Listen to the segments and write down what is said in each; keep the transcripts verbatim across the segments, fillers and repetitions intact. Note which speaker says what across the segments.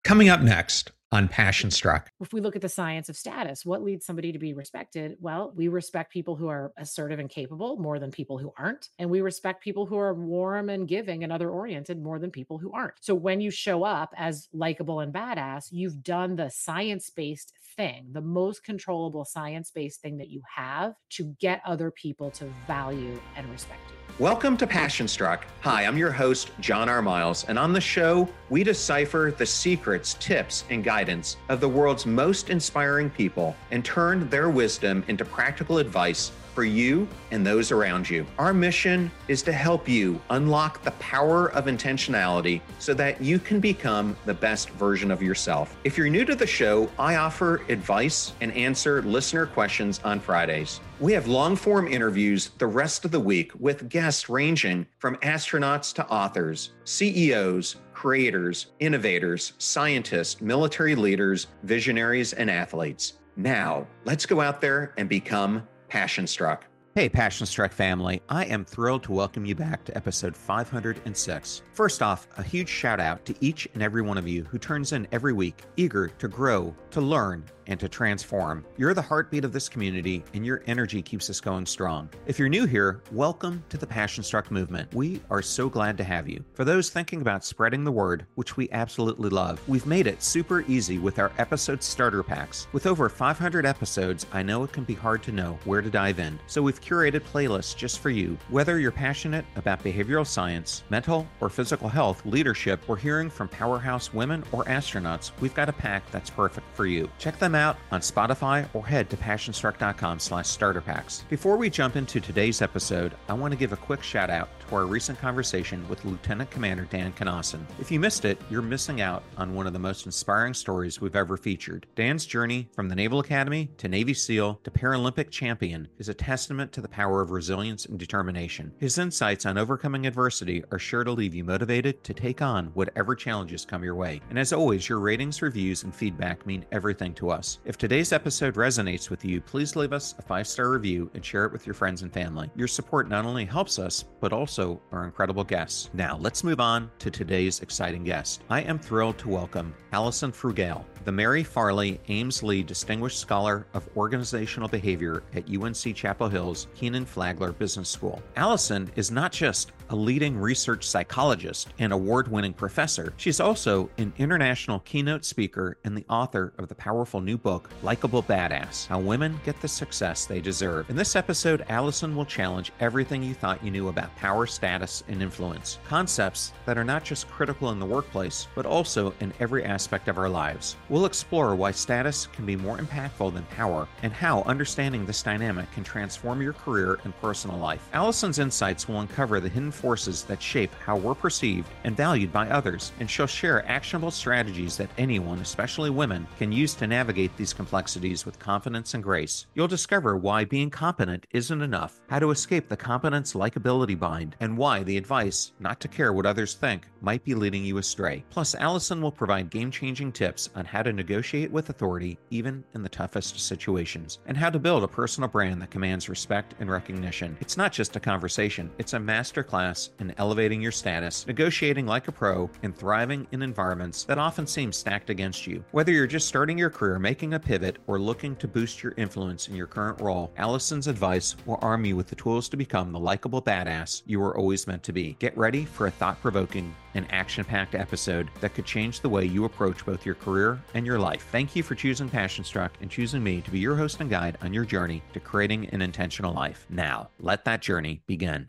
Speaker 1: Coming up next on Passion Struck.
Speaker 2: If we look at the science of status, what leads somebody to be respected? Well, we respect people who are assertive and capable more than people who aren't. And we respect people who are warm and giving and other oriented more than people who aren't. So when you show up as likable and badass, you've done the science based thing, the most controllable science based thing that you have to get other people to value and respect you.
Speaker 3: Welcome to Passion Struck. Hi, I'm your host, John R. Miles, and on the show, we decipher the secrets, tips, and guidance of the world's most inspiring people and turn their wisdom into practical advice for you and those around you. Our mission is to help you unlock the power of intentionality so that you can become the best version of yourself. If you're new to the show, I offer advice and answer listener questions on Fridays. We have long-form interviews the rest of the week with guests ranging from astronauts to authors, C E Os, creators, innovators, scientists, military leaders, visionaries, and athletes. Now, let's go out there and become Passion Struck.
Speaker 1: Hey, Passion Struck family. I am thrilled to welcome you back to episode five hundred six. First off, a huge shout out to each and every one of you who turns in every week, eager to grow, to learn, and to transform. You're the heartbeat of this community, and your energy keeps us going strong. If you're new here, welcome to the Passion Struck movement. We are so glad to have you. For those thinking about spreading the word, which we absolutely love, we've made it super easy with our episode starter packs. With over five hundred episodes, I know it can be hard to know where to dive in, so we've curated playlists just for you. Whether you're passionate about behavioral science, mental or physical health, leadership, or hearing from powerhouse women or astronauts, we've got a pack that's perfect for you. Check them out on Spotify or head to passionstruck.com slash starter packs. Before we jump into today's episode, I want to give a quick shout out to our recent conversation with Lieutenant Commander Dan Knassen. If you missed it, you're missing out on one of the most inspiring stories we've ever featured. Dan's journey from the Naval Academy to Navy SEAL to Paralympic champion is a testament to the power of resilience and determination. His insights on overcoming adversity are sure to leave you motivated to take on whatever challenges come your way. And as always, your ratings, reviews, and feedback mean everything to us. If today's episode resonates with you, please leave us a five-star review and share it with your friends and family. Your support not only helps us, but also our incredible guests. Now, let's move on to today's exciting guest. I am thrilled to welcome Allison Frugal, the Mary Farley Ames Lee Distinguished Scholar of Organizational Behavior at U N C Chapel Hill's Kenan Flagler Business School. Allison is not just a leading research psychologist and award-winning professor, she's also an international keynote speaker and the author of the powerful new book, Likeable Badass: How Women Get the Success They Deserve. In this episode, Allison will challenge everything you thought you knew about power, status, and influence, concepts that are not just critical in the workplace, but also in every aspect of our lives. We'll explore why status can be more impactful than power and how understanding this dynamic can transform your career and personal life. Allison's insights will uncover the hidden forces that shape how we're perceived and valued by others, and she'll share actionable strategies that anyone, especially women, can use to navigate these complexities with confidence and grace. You'll discover why being competent isn't enough, how to escape the competence likability bind, and why the advice not to care what others think might be leading you astray. Plus, Allison will provide game-changing tips on how to negotiate with authority even in the toughest situations, and how to build a personal brand that commands respect and recognition. It's not just a conversation, it's a masterclass in elevating your status, negotiating like a pro, and thriving in environments that often seem stacked against you. Whether you're just starting your career, making a pivot, or looking to boost your influence in your current role, Allison's advice will arm you with the tools to become the likable badass you were always meant to be. Get ready for a thought-provoking and action-packed episode that could change the way you approach both your career and your life. Thank you for choosing Passion Struck and choosing me to be your host and guide on your journey to creating an intentional life. Now, let that journey begin.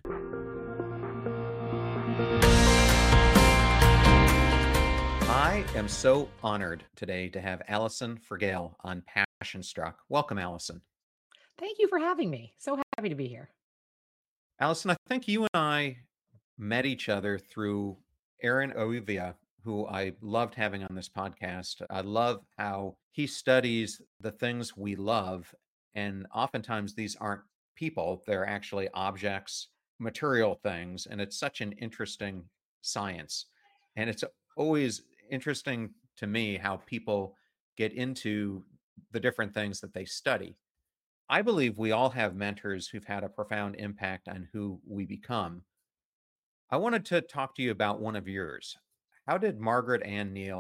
Speaker 1: I am so honored today to have Allison Frugal on Passion Struck. Welcome, Allison.
Speaker 2: Thank you for having me. So happy to be here.
Speaker 1: Allison, I think you and I met each other through Aaron Oivia, who I loved having on this podcast. I love how he studies the things we love, and oftentimes these aren't people, they're actually objects, material things, and it's such an interesting science. And it's always interesting to me how people get into the different things that they study. I believe we all have mentors who've had a profound impact on who we become. I wanted to talk to you about one of yours. How did Margaret Ann Neal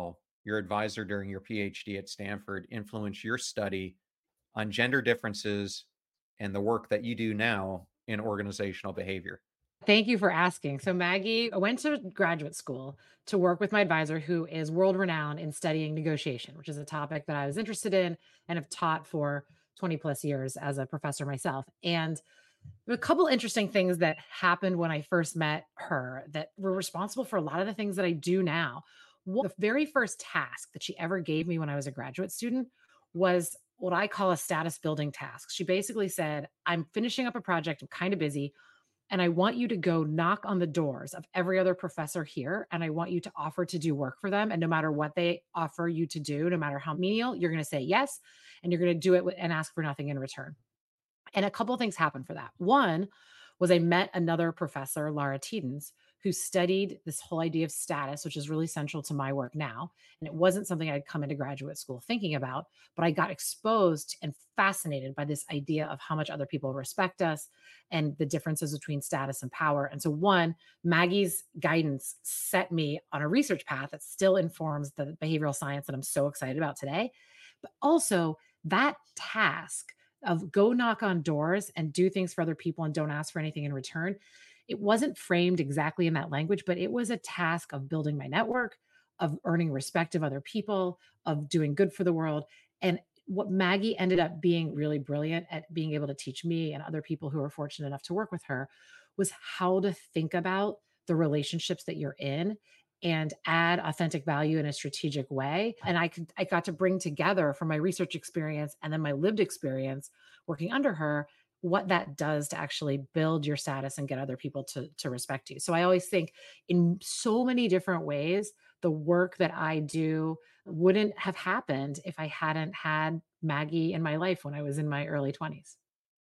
Speaker 1: your advisor during your PhD at Stanford influence your study on gender differences and the work that you do now in organizational behavior?
Speaker 2: Thank you for asking. So, Maggie, I went to graduate school to work with my advisor, who is world renowned in studying negotiation, which is a topic that I was interested in and have taught for twenty plus years as a professor myself. And there were a couple interesting things that happened when I first met her that were responsible for a lot of the things that I do now. One, the very first task that she ever gave me when I was a graduate student was what I call a status building task. She basically said, I'm finishing up a project, I'm kind of busy, and I want you to go knock on the doors of every other professor here. And I want you to offer to do work for them. And no matter what they offer you to do, no matter how menial, you're going to say yes. And you're going to do it and ask for nothing in return. And a couple of things happened for that. One was I met another professor, Lara Tidens, who studied this whole idea of status, which is really central to my work now. And it wasn't something I'd come into graduate school thinking about, but I got exposed and fascinated by this idea of how much other people respect us and the differences between status and power. And so, one, Maggie's guidance set me on a research path that still informs the behavioral science that I'm so excited about today. But also, that task of go knock on doors and do things for other people and don't ask for anything in return. It wasn't framed exactly in that language, but it was a task of building my network, of earning respect of other people, of doing good for the world. And what Maggie ended up being really brilliant at being able to teach me and other people who were fortunate enough to work with her was how to think about the relationships that you're in and add authentic value in a strategic way. And I could I got to bring together from my research experience and then my lived experience working under her what that does to actually build your status and get other people to to respect you. So I always think in so many different ways the work that I do wouldn't have happened if I hadn't had Maggie in my life when I was in my early twenties.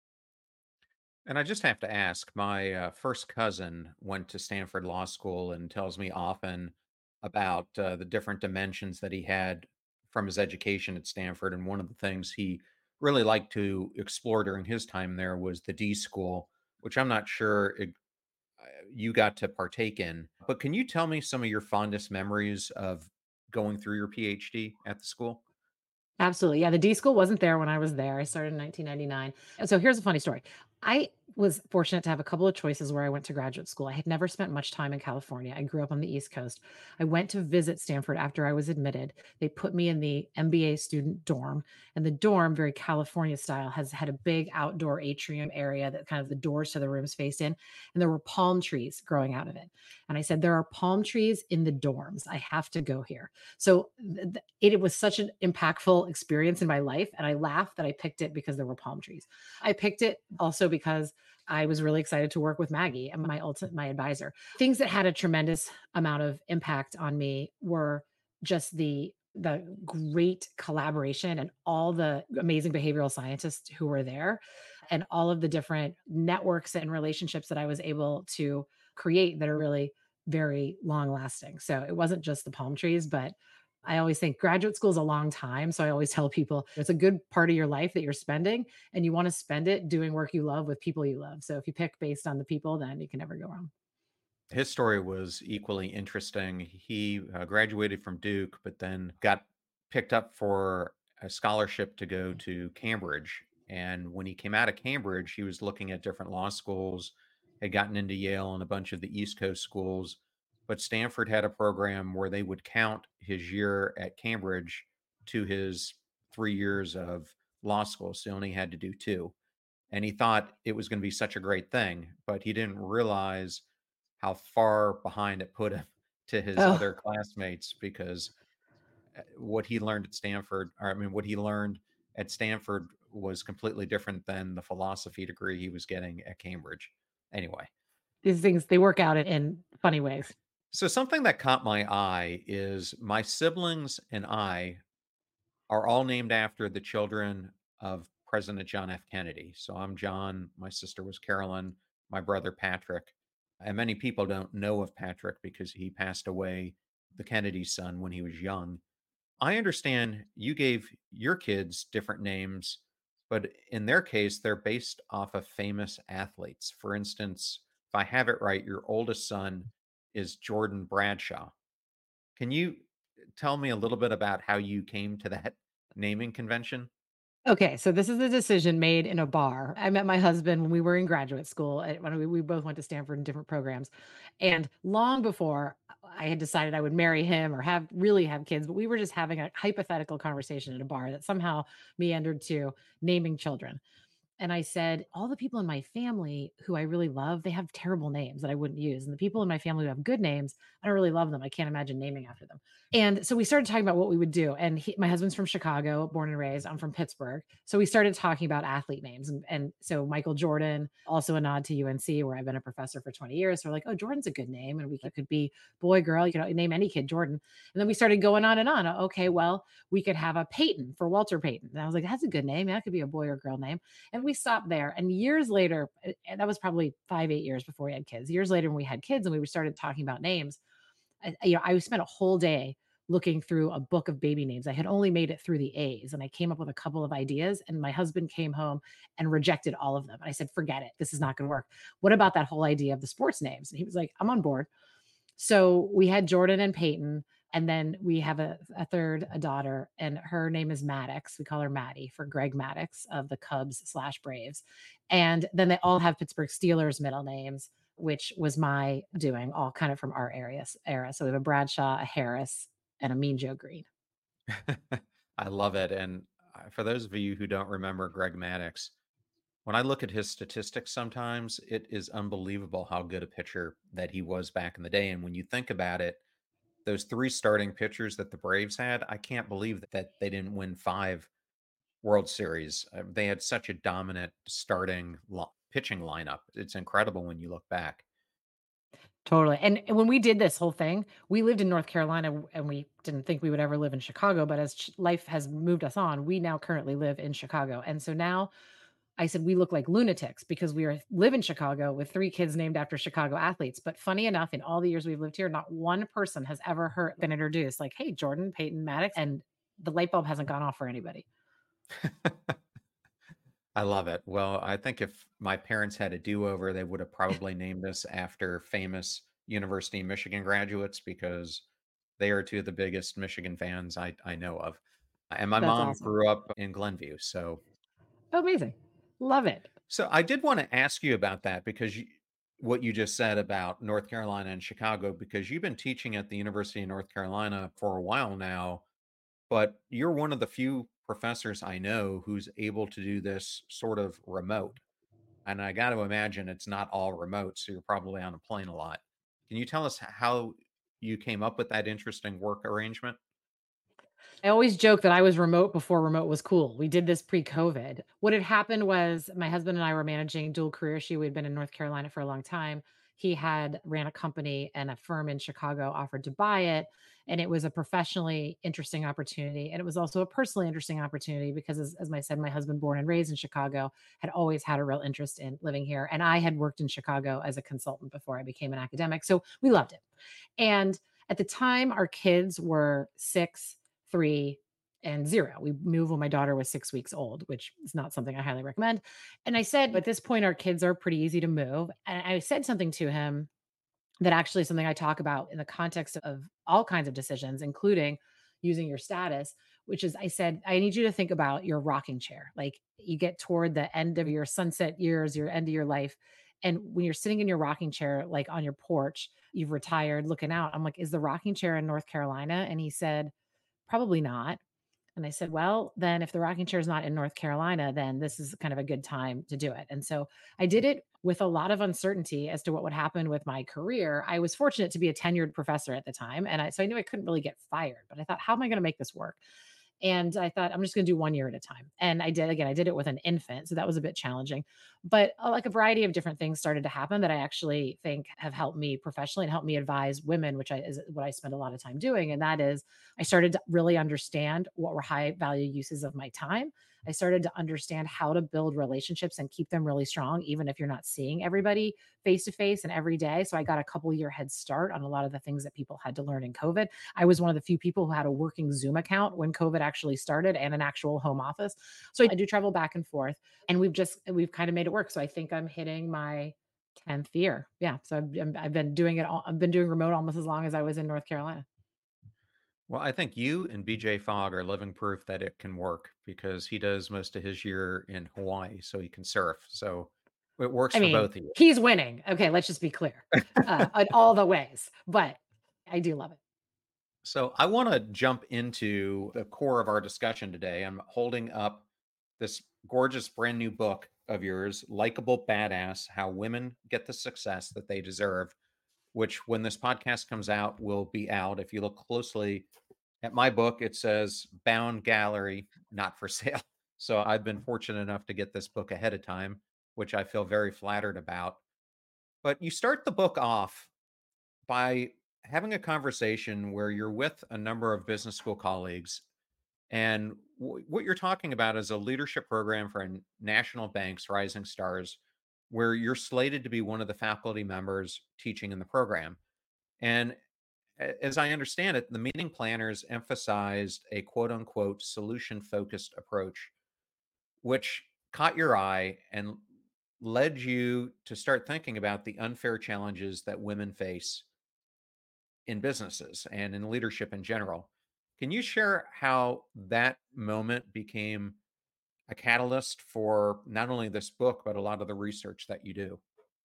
Speaker 1: And I just have to ask, my uh, first cousin went to Stanford Law School and tells me often about uh, the different dimensions that he had from his education at Stanford. And one of the things he really liked to explore during his time there was the D School, which I'm not sure it, uh, you got to partake in. But can you tell me some of your fondest memories of going through your PhD at the school?
Speaker 2: Absolutely. Yeah, the D school wasn't there when I was there. I started in nineteen ninety-nine. And so here's a funny story. I was fortunate to have a couple of choices where I went to graduate school. I had never spent much time in California. I grew up on the East Coast. I went to visit Stanford after I was admitted. They put me in the M B A student dorm, and the dorm, very California style, has had a big outdoor atrium area that kind of the doors to the rooms faced in, and there were palm trees growing out of it. And I said, there are palm trees in the dorms. I have to go here. So th- th- it, it was such an impactful experience in my life. And I laughed that I picked it because there were palm trees. I picked it also because I was really excited to work with Maggie and my ultimate my advisor. Things that had a tremendous amount of impact on me were just the the great collaboration and all the amazing behavioral scientists who were there and all of the different networks and relationships that I was able to create that are really very long lasting. So it wasn't just the palm trees, but I always think graduate school is a long time. So I always tell people it's a good part of your life that you're spending, and you want to spend it doing work you love with people you love. So if you pick based on the people, then you can never go wrong.
Speaker 1: His story was equally interesting. He uh, graduated from Duke, but then got picked up for a scholarship to go to Cambridge. And when he came out of Cambridge, he was looking at different law schools, had gotten into Yale and a bunch of the East Coast schools. But Stanford had a program where they would count his year at Cambridge to his three years of law school. So he only had to do two. And he thought it was going to be such a great thing, but he didn't realize how far behind it put him to his
Speaker 2: Oh,
Speaker 1: other classmates because uh, what he learned at Stanford, or I mean, what he learned at Stanford was completely different than the philosophy degree he was getting at Cambridge. Anyway,
Speaker 2: these things, they work out in funny ways.
Speaker 1: so something that caught my eye is my siblings and I are all named after the children of President John F. Kennedy. So I'm John, my sister was Carolyn, my brother Patrick. And many people don't know of Patrick because he passed away, the Kennedy's son, when he was young. I understand you gave your kids different names, but in their case, they're based off of famous athletes. For instance, if I have it right, your oldest son is Jordan Bradshaw. Can you tell me a little bit about how you came to that naming convention?
Speaker 2: Okay, so this is a decision made in a bar. I met my husband when we were in graduate school. uh, When we, we both went to Stanford in different programs, and long before I had decided I would marry him or have really have kids, but we were just having a hypothetical conversation at a bar that somehow meandered to naming children. And I said, all the people in my family who I really love, they have terrible names that I wouldn't use. And the people in my family who have good names, I don't really love them. I can't imagine naming after them. And so we started talking about what we would do. And he, my husband's from Chicago, born and raised. I'm from Pittsburgh. So we started talking about athlete names. And, and so Michael Jordan, also a nod to U N C, where I've been a professor for twenty years. So we're like, oh, Jordan's a good name. And we could, could be boy, girl. You can name any kid Jordan. And then we started going on and on. Okay, well, we could have a Peyton for Walter Payton. And I was like, that's a good name. That could be a boy or girl name. And we stopped there. And years later, uh, and that was probably five, eight years before we had kids. Years later, when we had kids and we started talking about names, I, you know, I spent a whole day looking through a book of baby names. I had only made it through the A's and I came up with a couple of ideas. And my husband came home and rejected all of them. And I said, forget it. This is not going to work. What about that whole idea of the sports names? And he was like, I'm on board. So we had Jordan and Peyton, and then we have a, a third, a daughter, and her name is Maddox. We call her Maddie for Greg Maddox of the Cubs slash Braves. And then they all have Pittsburgh Steelers middle names, which was my doing, all kind of from our areas era. So we have a Bradshaw, a Harris, and a Mean Joe Green.
Speaker 1: I love it. And uh, for those of you who don't remember Greg Maddux, when I look at his statistics sometimes, it is unbelievable how good a pitcher that he was back in the day. And when you think about it, those three starting pitchers that the Braves had, I can't believe that, that they didn't win five World Series. Uh, they had such a dominant starting lo- pitching lineup. It's incredible when you look back.
Speaker 2: Totally. And and when we did this whole thing, we lived in North Carolina w- and we didn't think we would ever live in Chicago. But as ch- life has moved us on, we now currently live in Chicago. And so now I said we look like lunatics because we are live in Chicago with three kids named after Chicago athletes. But funny enough, in all the years we've lived here, not one person has ever heard been introduced like, hey, Jordan, Peyton, Maddox, and the light bulb hasn't gone off for anybody.
Speaker 1: I love it. Well, I think if my parents had a do-over, they would have probably named us after famous University of Michigan graduates because they are two of the biggest Michigan fans I, I know of. And my
Speaker 2: That's
Speaker 1: mom
Speaker 2: awesome.
Speaker 1: grew up in Glenview. So
Speaker 2: Oh, amazing. Love it.
Speaker 1: so I did want to ask you about that because you, what you just said about North Carolina and Chicago, because you've been teaching at the University of North Carolina for a while now, but you're one of the few professors I know who's able to do this sort of remote. And I got to imagine it's not all remote, so you're probably on a plane a lot. Can you tell us how you came up with that interesting work arrangement?
Speaker 2: I always joke that I was remote before remote was cool. We did this pre-COVID. What had happened was my husband and I were managing dual career. She We had been in North Carolina for a long time. He had ran a company and a firm in Chicago offered to buy it. And it was a professionally interesting opportunity. And it was also a personally interesting opportunity because, as, as I said, my husband, born and raised in Chicago, had always had a real interest in living here. And I had worked in Chicago as a consultant before I became an academic. So we loved it. And at the time, our kids were six, three, and zero. We moved when my daughter was six weeks old, which is not something I highly recommend. And I said, at this point, our kids are pretty easy to move. And I said something to him that actually is something I talk about in the context of all kinds of decisions, including using your status, which is I said, I need you to think about your rocking chair. Like you get toward the end of your sunset years, your end of your life. And when you're sitting in your rocking chair, like on your porch, you've retired looking out. I'm like, is the rocking chair in North Carolina? And he said, probably not. And I said, well, then if the rocking chair is not in North Carolina, then this is kind of a good time to do it. And so I did it with a lot of uncertainty as to what would happen with my career. I was fortunate to be a tenured professor at the time. And I, so I knew I couldn't really get fired, but I thought, how am I going to make this work? And I thought, I'm just going to do one year at a time. And I did, again, I did it with an infant. So that was a bit challenging. But uh, like a variety of different things started to happen that I actually think have helped me professionally and helped me advise women, which I, is what I spend a lot of time doing. And that is, I started to really understand what were high value uses of my time. I started to understand how to build relationships and keep them really strong, even if you're not seeing everybody face to face and every day. So I got a couple year head start on a lot of the things that people had to learn in COVID. I was one of the few people who had a working Zoom account when COVID actually started and an actual home office. So I do travel back and forth and we've just, we've kind of made it work. So I think I'm hitting my tenth year. Yeah. So I've, I'm- I've been doing it all. I've been doing remote almost as long as I was in North Carolina.
Speaker 1: Well, I think you and B J Fogg are living proof that it can work because he does most of his year in Hawaii, so he can surf. So it works
Speaker 2: I
Speaker 1: for
Speaker 2: mean,
Speaker 1: both of you.
Speaker 2: he's winning. Okay, let's just be clear, uh, in all the ways, but I do love it.
Speaker 1: So I want to jump into the core of our discussion today. I'm holding up this gorgeous brand new book of yours, Likeable Badass: How Women Get the Success That They Deserve, which when this podcast comes out will be out. If you look closely at my book, it says bound gallery, not for sale. So I've been fortunate enough to get this book ahead of time, which I feel very flattered about. But you start the book off by having a conversation where you're with a number of business school colleagues. And w- what you're talking about is a leadership program for n- national banks, Rising Stars, where you're slated to be one of the faculty members teaching in the program. And a- as I understand it, the meeting planners emphasized a quote unquote solution focused approach, which caught your eye and led you to start thinking about the unfair challenges that women face in businesses and in leadership in general. Can you share how that moment became a catalyst for not only this book, but a lot of the research that you do?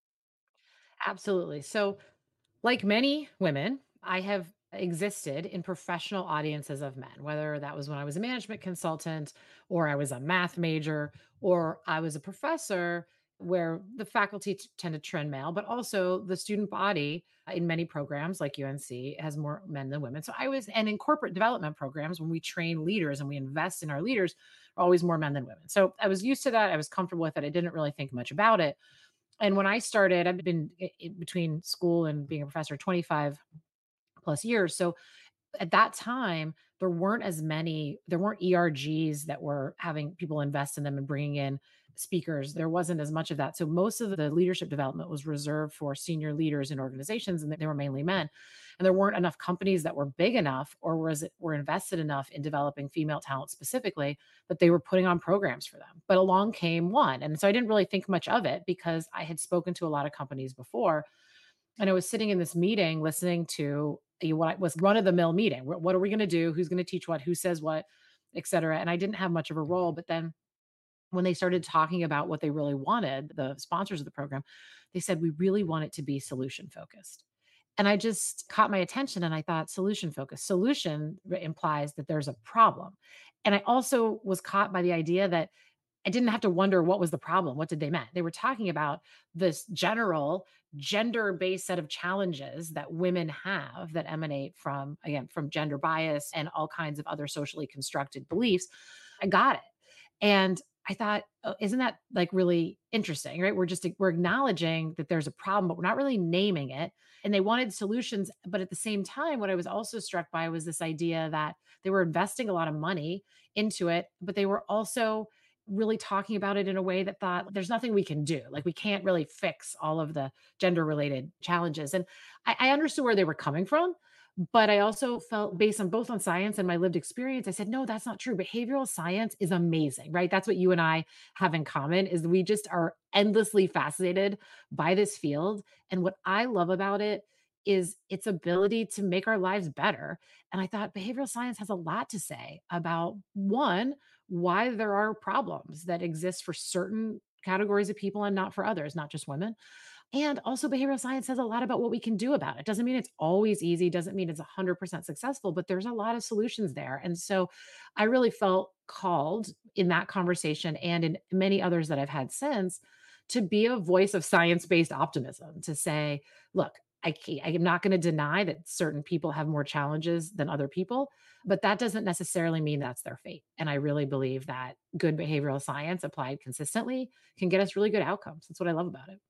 Speaker 2: Absolutely. So, like many women, I have existed in professional audiences of men, whether that was when I was a management consultant, or I was a math major, or I was a professor, where the faculty t- tend to trend male, but also the student body in many programs like U N C has more men than women. So I was, and in corporate development programs, when we train leaders and we invest in our leaders, are always more men than women. So I was used to that. I was comfortable with it. I didn't really think much about it. And when I started, I've been i- i- between school and being a professor twenty-five plus years. So at that time, there weren't as many, there weren't E R Gs that were having people invest in them and bringing in speakers. There wasn't as much of that. So most of the leadership development was reserved for senior leaders in organizations, and they were mainly men. And there weren't enough companies that were big enough or was it were invested enough in developing female talent specifically that they were putting on programs for them. But along came one. And so I didn't really think much of it because I had spoken to a lot of companies before, and I was sitting in this meeting listening to a what was run of the mill meeting. What what are we gonna do? Who's gonna teach what? Who says what? Et cetera. And I didn't have much of a role. But then when they started talking about what they really wanted, the sponsors of the program, they said, "We really want it to be solution focused." And I just caught my attention and I thought solution focused. Solution r- implies that there's a problem. And I also was caught by the idea that I didn't have to wonder what was the problem. What did they mean? They were talking about this general gender-based set of challenges that women have that emanate from, again, from gender bias and all kinds of other socially constructed beliefs. I got it. And I thought, oh, isn't that like really interesting, right? We're just we're acknowledging that there's a problem, but we're not really naming it. And they wanted solutions, but at the same time, what I was also struck by was this idea that they were investing a lot of money into it, but they were also really talking about it in a way that thought there's nothing we can do. Like we can't really fix all of the gender related challenges. And I, I understood where they were coming from, but I also felt based on both on science and my lived experience, I said, no, that's not true. Behavioral science is amazing, right? That's what you and I have in common is we just are endlessly fascinated by this field. And what I love about it is its ability to make our lives better. And I thought behavioral science has a lot to say about one, why there are problems that exist for certain categories of people and not for others, not just women. And also, behavioral science says a lot about what we can do about it. Doesn't mean it's always easy, doesn't mean it's one hundred percent successful, but there's a lot of solutions there. And so I really felt called in that conversation and in many others that I've had since to be a voice of science based optimism, to say, look, I, ca- I am not going to deny that certain people have more challenges than other people, but that doesn't necessarily mean that's their fate. And I really believe that good behavioral science applied consistently can get us really good outcomes. That's what I love about it.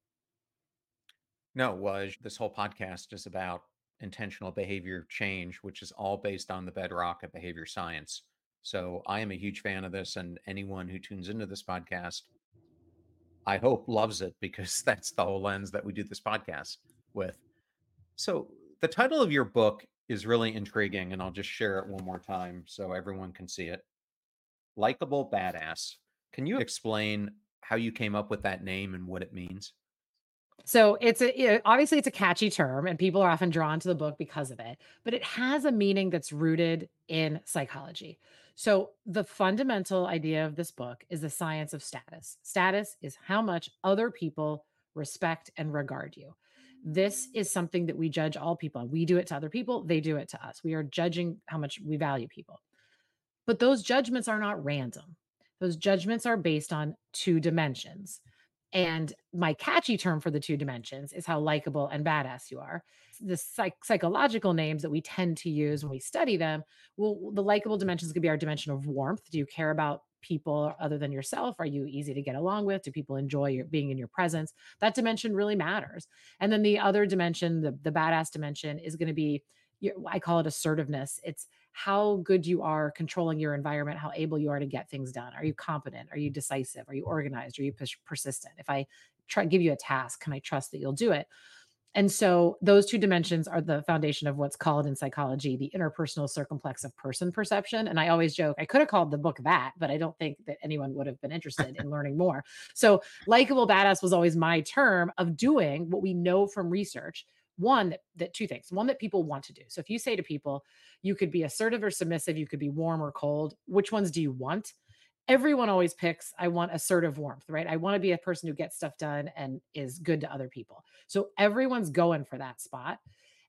Speaker 1: No, was this whole podcast is about intentional behavior change, which is all based on the bedrock of behavior science. So I am a huge fan of this, and anyone who tunes into this podcast, I hope loves it because that's the whole lens that we do this podcast with. So the title of your book is really intriguing, and I'll just share it one more time so everyone can see it. Likeable Badass. Can you explain how you came up with that name and what it means?
Speaker 2: So it's a you know, obviously it's a catchy term and people are often drawn to the book because of it, but it has a meaning that's rooted in psychology. So the fundamental idea of this book is the science of status. Status is how much other people respect and regard you. This is something that we judge all people on. We do it to other people, they do it to us. We are judging how much we value people. But those judgments are not random. Those judgments are based on two dimensions. And my catchy term for the two dimensions is how likable and badass you are. The psych- psychological names that we tend to use when we study them, well, the likable dimensions could be our dimension of warmth. Do you care about people other than yourself? Are you easy to get along with? Do people enjoy your, being in your presence? That dimension really matters. And then the other dimension, the, the badass dimension, is going to be, your, I call it assertiveness. It's how good you are controlling your environment, how able you are to get things done. Are you competent? Are you decisive? Are you organized? Are you pers- persistent? If I try give you a task, can I trust that you'll do it? And so those two dimensions are the foundation of what's called in psychology the interpersonal circumplex of person perception. And I always joke, I could have called the book that, but I don't think that anyone would have been interested in learning more. So likable badass was always my term of doing what we know from research. One that, that two things. One that people want to do. So if you say to people, you could be assertive or submissive, you could be warm or cold, which ones do you want? Everyone always picks, I want assertive warmth, right? I want to be a person who gets stuff done and is good to other people. So everyone's going for that spot.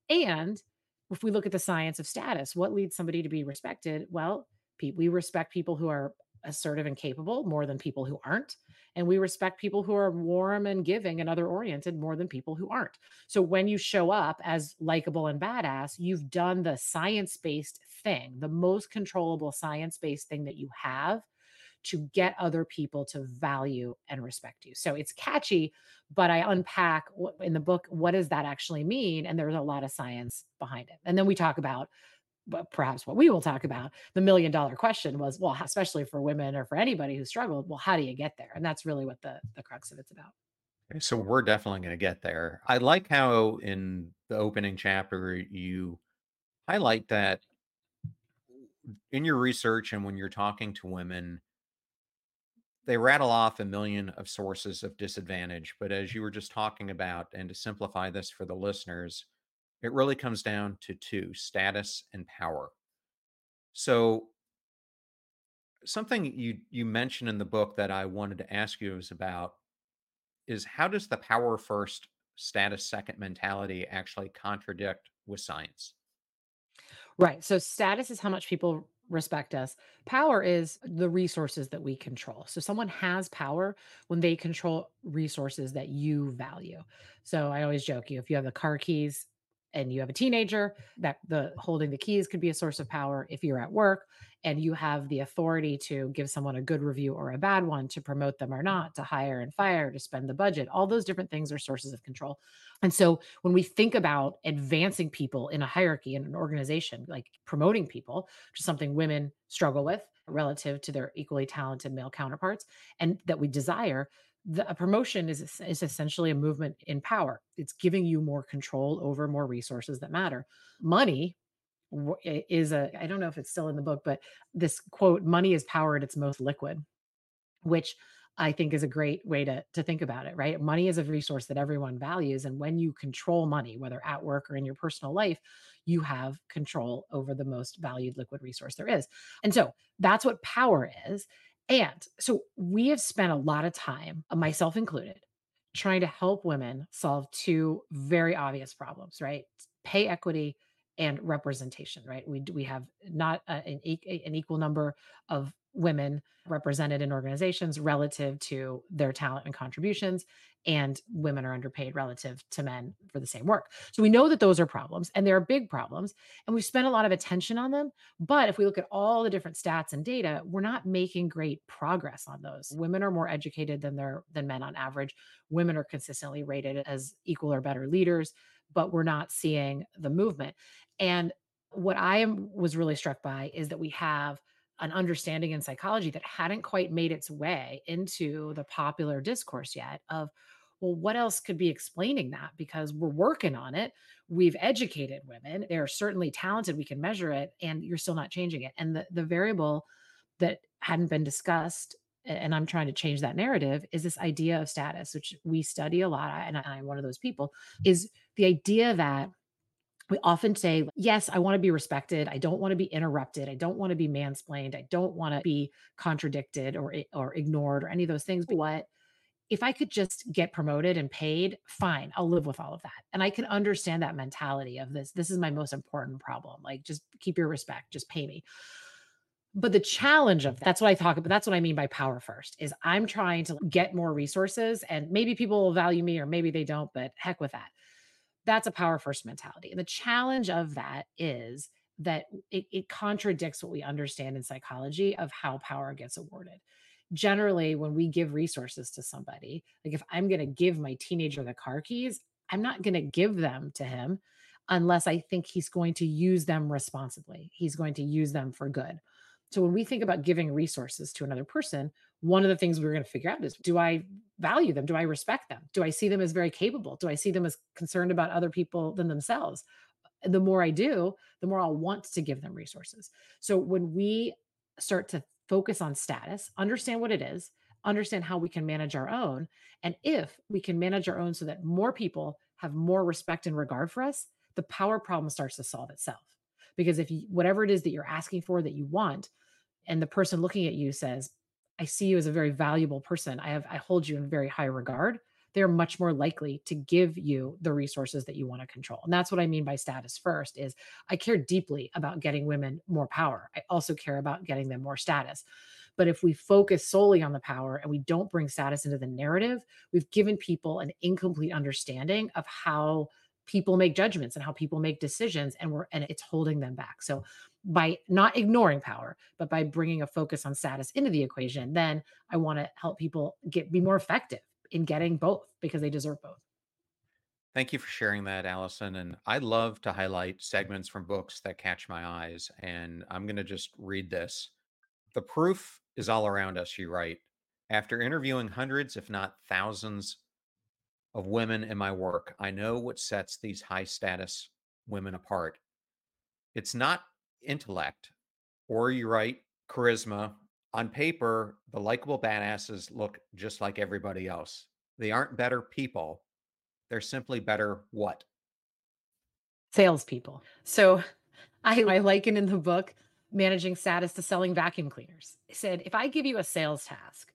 Speaker 2: And if we look at the science of status, what leads somebody to be respected? Well, pe- we respect people who are assertive and capable more than people who aren't. And we respect people who are warm and giving and other oriented more than people who aren't. So when you show up as likable and badass, you've done the science based thing, the most controllable science based thing that you have to get other people to value and respect you. So it's catchy, but I unpack what, in the book, what does that actually mean? And there's a lot of science behind it. And then we talk about, but perhaps what we will talk about, the million dollar question was, well, especially for women or for anybody who struggled, well, how do you get there? And that's really what the, the crux of it's about.
Speaker 1: Okay, so we're definitely going to get there. I like how in the opening chapter you highlight that in your research and when you're talking to women, they rattle off a million of sources of disadvantage. But as you were just talking about, and to simplify this for the listeners, it really comes down to two: status and power. So something you you mentioned in the book that I wanted to ask you is about is how does the power first, status second mentality actually contradict with science?
Speaker 2: Right. So status is how much people respect us. Power is the resources that we control. So someone has power when they control resources that you value. So I always joke you if you have the car keys and you have a teenager, that the holding the keys could be a source of power. If you're at work and you have the authority to give someone a good review or a bad one, to promote them or not, to hire and fire, to spend the budget, all those different things are sources of control. And so when we think about advancing people in a hierarchy in an organization, like promoting people, which is something women struggle with relative to their equally talented male counterparts and that we desire, the, a promotion is, is essentially a movement in power. It's giving you more control over more resources that matter. Money w- i- is a, I don't know if it's still in the book, but this quote, money is power at its most liquid, which I think is a great way to to think about it, right? Money is a resource that everyone values, and when you control money, whether at work or in your personal life, you have control over the most valued liquid resource there is. And so that's what power is. And so we have spent a lot of time, uh, myself included, trying to help women solve two very obvious problems, right? Pay equity and representation, right? We we have not a- an, e- an equal number of women represented in organizations relative to their talent and contributions, and women are underpaid relative to men for the same work. So we know that those are problems and they're big problems, and we've spent a lot of attention on them. But if we look at all the different stats and data, we're not making great progress on those. Women are more educated than their than men on average. Women are consistently rated as equal or better leaders, but we're not seeing the movement. And what I am was really struck by is that we have an understanding in psychology that hadn't quite made its way into the popular discourse yet of, well, what else could be explaining that? Because we're working on it. We've educated women. They're certainly talented. We can measure it, and you're still not changing it. And the, the variable that hadn't been discussed and I'm trying to change that narrative, is this idea of status, which we study a lot, and I'm one of those people, is the idea that we often say, yes, I want to be respected. I don't want to be interrupted. I don't want to be mansplained. I don't want to be contradicted or, or ignored or any of those things. But what if I could just get promoted and paid? Fine, I'll live with all of that. And I can understand that mentality of this. This is my most important problem. Like, just keep your respect, just pay me. But the challenge of that's what I talk about. That's what I mean by power first is I'm trying to get more resources and maybe people will value me or maybe they don't, but heck with that. That's a power first mentality. And the challenge of that is that it, it contradicts what we understand in psychology of how power gets awarded. Generally, when we give resources to somebody, like if I'm going to give my teenager the car keys, I'm not going to give them to him unless I think he's going to use them responsibly. He's going to use them for good. So when we think about giving resources to another person, one of the things we're going to figure out is, do I value them? Do I respect them? Do I see them as very capable? Do I see them as concerned about other people than themselves? The more I do, the more I'll want to give them resources. So when we start to focus on status, understand what it is, understand how we can manage our own, and if we can manage our own so that more people have more respect and regard for us, the power problem starts to solve itself. Because if you, whatever it is that you're asking for that you want, and the person looking at you says, I see you as a very valuable person. I have I hold you in very high regard. They're much more likely to give you the resources that you want to control. And that's what I mean by status first is I care deeply about getting women more power. I also care about getting them more status. But if we focus solely on the power and we don't bring status into the narrative, we've given people an incomplete understanding of how people make judgments and how people make decisions, and we're and it's holding them back. So by not ignoring power, but by bringing a focus on status into the equation, then I want to help people get be more effective in getting both because they deserve both.
Speaker 1: Thank you for sharing that, Allison. And I love to highlight segments from books that catch my eyes. And I'm going to just read this. The proof is all around us, you write. After interviewing hundreds, if not thousands, of women in my work, I know what sets these high status women apart. It's not intellect, or you write, charisma. On paper, the likable badasses look just like everybody else. They aren't better people. They're simply better what?
Speaker 2: Salespeople. So I, I liken in the book managing status to selling vacuum cleaners. I said, if I give you a sales task,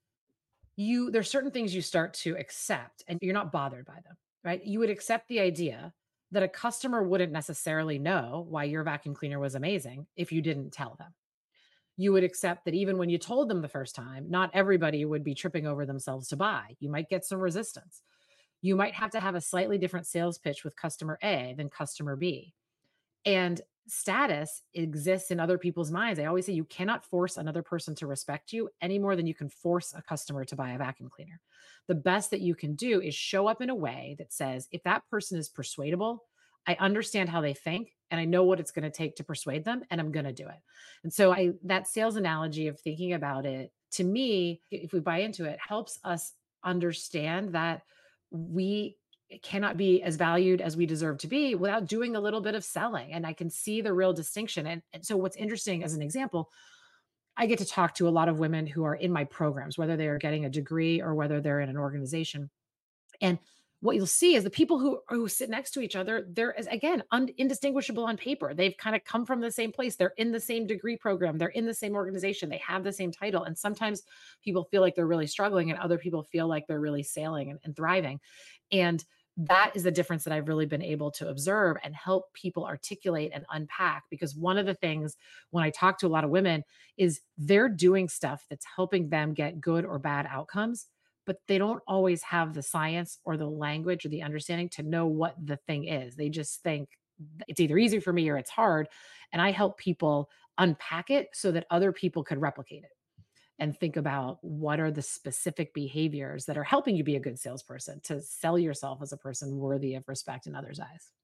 Speaker 2: you there's certain things you start to accept and you're not bothered by them, right? You would accept the idea that a customer wouldn't necessarily know why your vacuum cleaner was amazing if you didn't tell them. You would accept that even when you told them the first time, not everybody would be tripping over themselves to buy. You might get some resistance. You might have to have a slightly different sales pitch with customer A than customer B. And status exists in other people's minds. I always say you cannot force another person to respect you any more than you can force a customer to buy a vacuum cleaner. The best that you can do is show up in a way that says, if that person is persuadable, I understand how they think and I know what it's going to take to persuade them and I'm going to do it. And so I that sales analogy of thinking about it, to me, if we buy into it, helps us understand that we cannot be as valued as we deserve to be without doing a little bit of selling. And I can see the real distinction. And, and so, what's interesting as an example, I get to talk to a lot of women who are in my programs, whether they are getting a degree or whether they're in an organization. And what you'll see is the people who, who sit next to each other, they're as again un, indistinguishable on paper. They've kind of come from the same place. They're in the same degree program. They're in the same organization. They have the same title. And sometimes people feel like they're really struggling, and other people feel like they're really sailing and, and thriving. And that is the difference that I've really been able to observe and help people articulate and unpack. Because one of the things when I talk to a lot of women is they're doing stuff that's helping them get good or bad outcomes, but they don't always have the science or the language or the understanding to know what the thing is. They just think it's either easy for me or it's hard. And I help people unpack it so that other people could replicate it and think about what are the specific behaviors that are helping you be a good salesperson to sell yourself as a person worthy of respect in others' eyes.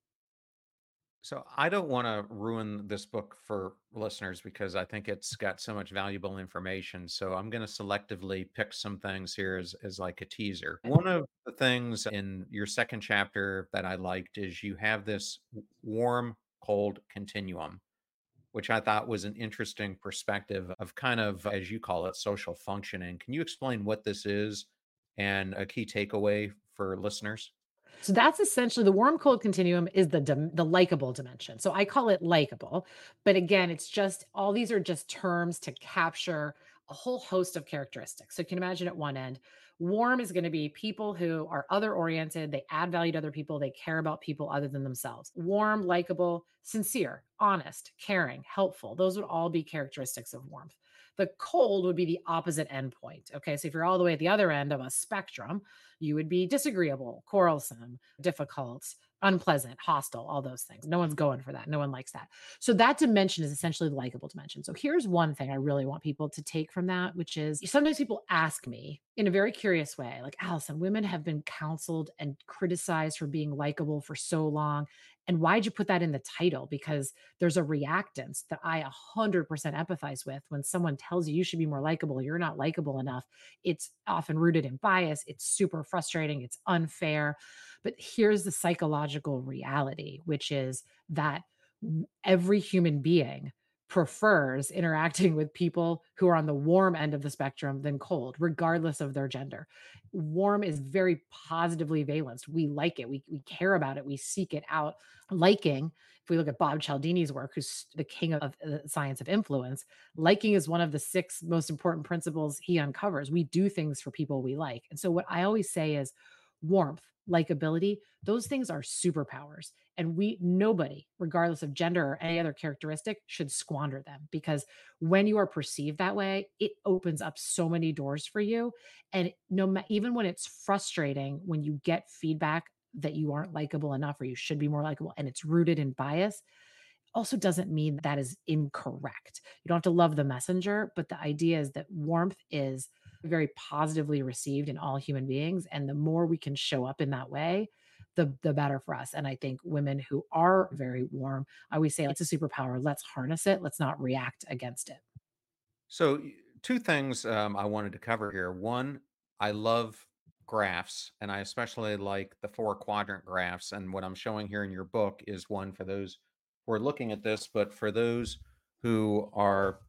Speaker 1: So I don't want to ruin this book for listeners because I think it's got so much valuable information. So I'm going to selectively pick some things here as, as like a teaser. One of the things in your second chapter that I liked is you have this warm, cold continuum. which I thought was an interesting perspective of kind of, as you call it, social functioning. Can you explain what this is and a key takeaway for listeners?
Speaker 2: So that's essentially the warm cold continuum is the dim- the likable dimension. So I call it likable, but again, it's just all these are just terms to capture a whole host of characteristics. So you can imagine at one end, warm is going to be people who are other oriented, they add value to other people, they care about people other than themselves. Warm, likable, sincere, honest, caring, helpful. Those would all be characteristics of warmth. The cold would be the opposite endpoint. Okay. So if you're all the way at the other end of a spectrum, you would be disagreeable, quarrelsome, difficult, unpleasant, hostile, all those things. No one's going for that. No one likes that. So that dimension is essentially the likable dimension. So here's one thing I really want people to take from that, which is sometimes people ask me in a very curious way, like, Allison, women have been counseled and criticized for being likable for so long. And why'd you put that in the title? Because there's a reactance that I one hundred percent empathize with when someone tells you you should be more likable, you're not likable enough. It's often rooted in bias. It's super frustrating. It's unfair. But here's the psychological reality, which is that w- every human being prefers interacting with people who are on the warm end of the spectrum than cold, regardless of their gender. Warm is very positively valenced. We like it. We, we care about it. We seek it out. Liking, if we look at Bob Cialdini's work, who's the king of the science of influence, liking is one of the six most important principles he uncovers. We do things for people we like. And so what I always say is warmth, likability, those things are superpowers. And we, nobody, regardless of gender or any other characteristic, should squander them because when you are perceived that way, it opens up so many doors for you. And no, ma- even when it's frustrating, when you get feedback that you aren't likable enough or you should be more likable and it's rooted in bias, also doesn't mean that is incorrect. You don't have to love the messenger, but the idea is that warmth is very positively received in all human beings. And the more we can show up in that way, the, the better for us. And I think women who are very warm, I always say it's a superpower. Let's harness it. Let's not react against it.
Speaker 1: So, y- two things um, I wanted to cover here. One, I love graphs, and I especially like the four quadrant graphs. And what I'm showing here in your book is one for those who are looking at this, but for those who are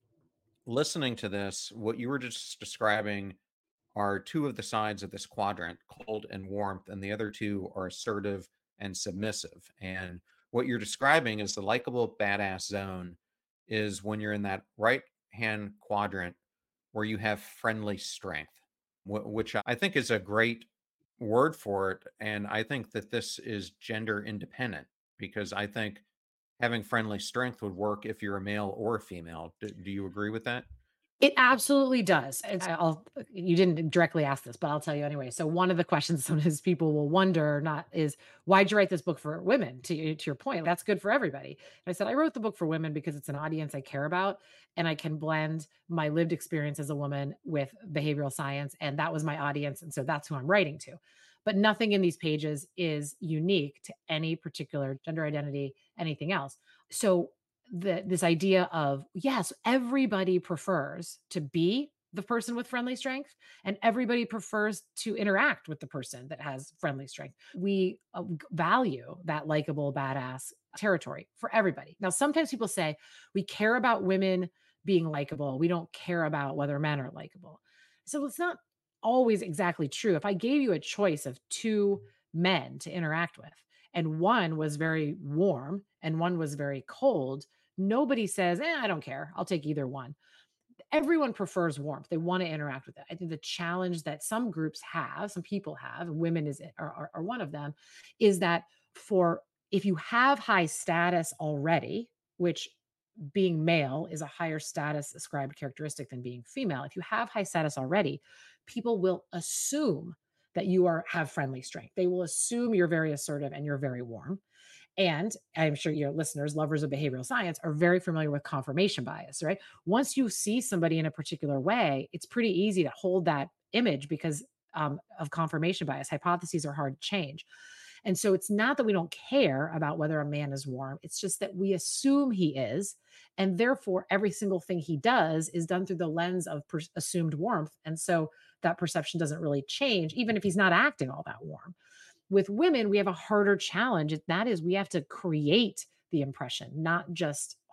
Speaker 1: listening to this, what you were just describing are two of the sides of this quadrant, cold and warmth, and the other two are assertive and submissive. And what you're describing is the likable badass zone is when you're in that right hand quadrant where you have friendly strength, wh- which I think is a great word for it. And I think that this is gender independent because I think having friendly strength would work if you're a male or a female. Do, do you agree with that?
Speaker 2: It absolutely does. It's I'll you didn't directly ask this, but I'll tell you anyway. So one of the questions sometimes people will wonder not is why'd you write this book for women? To you- to your point, that's good for everybody. And I said I wrote the book for women because it's an audience I care about, and I can blend my lived experience as a woman with behavioral science, and that was my audience, and so that's who I'm writing to. But nothing in these pages is unique to any particular gender identity, anything else. So the this idea of yes, everybody prefers to be the person with friendly strength and everybody prefers to interact with the person that has friendly strength. We uh, g- value that likable badass territory for everybody. Now sometimes people say we care about women being likable, we don't care about whether men are likable. So it's not always exactly true. If I gave you a choice of two men to interact with and one was very warm and one was very cold, nobody says, eh, I don't care. I'll take either one. Everyone prefers warmth. They want to interact with it. I think the challenge that some groups have, some people have, women is are, are, are one of them, is that for if you have high status already, which being male is a higher status ascribed characteristic than being female. If you have high status already, people will assume that you are have friendly strength. They will assume you're very assertive and you're very warm. And I'm sure your listeners, lovers of behavioral science, are very familiar with confirmation bias, right? Once you see somebody in a particular way, it's pretty easy to hold that image because um, of confirmation bias. Hypotheses are hard to change. And so it's not that we don't care about whether a man is warm, it's just that we assume he is. And therefore, every single thing he does is done through the lens of per- assumed warmth. And so that perception doesn't really change, even if he's not acting all that warm. With women, we have a harder challenge. and That is, we have to create the impression, not just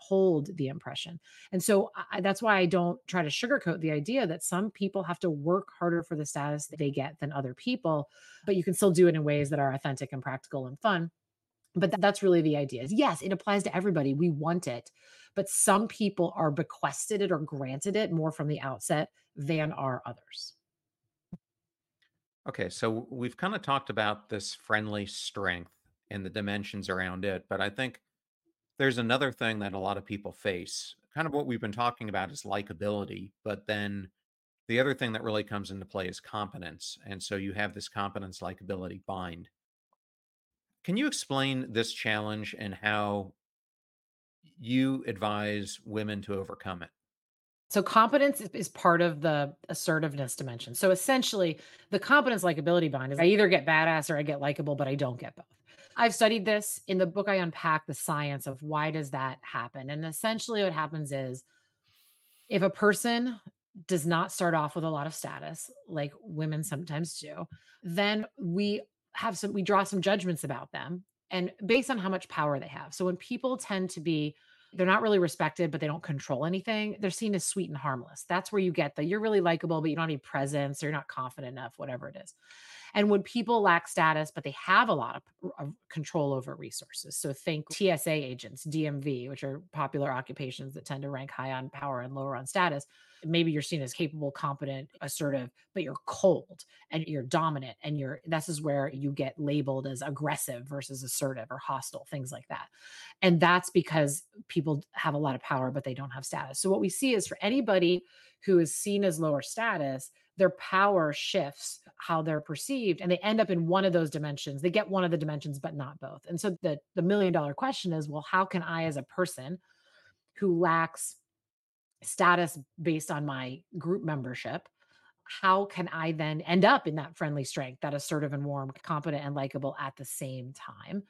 Speaker 2: hold the impression. And so I, that's why I don't try to sugarcoat the idea that some people have to work harder for the status that they get than other people, but you can still do it in ways that are authentic and practical and fun. But th- that's really the idea is yes, it applies to everybody. We want it, but some people are bequested it or granted it more from the outset than are others.
Speaker 1: Okay, so we've kind of talked about this friendly strength and the dimensions around it, but I think there's another thing that a lot of people face. Kind of what we've been talking about is likability, but then the other thing that really comes into play is competence. And so you have this competence likability bind. Can you explain this challenge and how you advise women to overcome it?
Speaker 2: So competence is, is part of the assertiveness dimension. So essentially, the competence likability bind is I either get badass or I get likable, but I don't get both. I've studied this in the book. I unpack the science of why does that happen. And essentially what happens is if a person does not start off with a lot of status, like women sometimes do, then we have some, we draw some judgments about them and based on how much power they have. So when people tend to be, they're not really respected, but they don't control anything, they're seen as sweet and harmless. That's where you get the you're really likable, but you don't have any presence or you're not confident enough, whatever it is. And when people lack status, but they have a lot of, of control over resources. So think T S A agents, D M V, which are popular occupations that tend to rank high on power and lower on status. Maybe you're seen as capable, competent, assertive, but you're cold and you're dominant. And you're this is where you get labeled as aggressive versus assertive or hostile, things like that. And that's because people have a lot of power, but they don't have status. So what we see is for anybody who is seen as lower status, their power shifts how they're perceived and they end up in one of those dimensions. They get one of the dimensions, but not both. And so the, the million dollar question is, well, how can I, as a person who lacks status based on my group membership, how can I then end up in that friendly strength, that assertive and warm, competent and likable at the same time?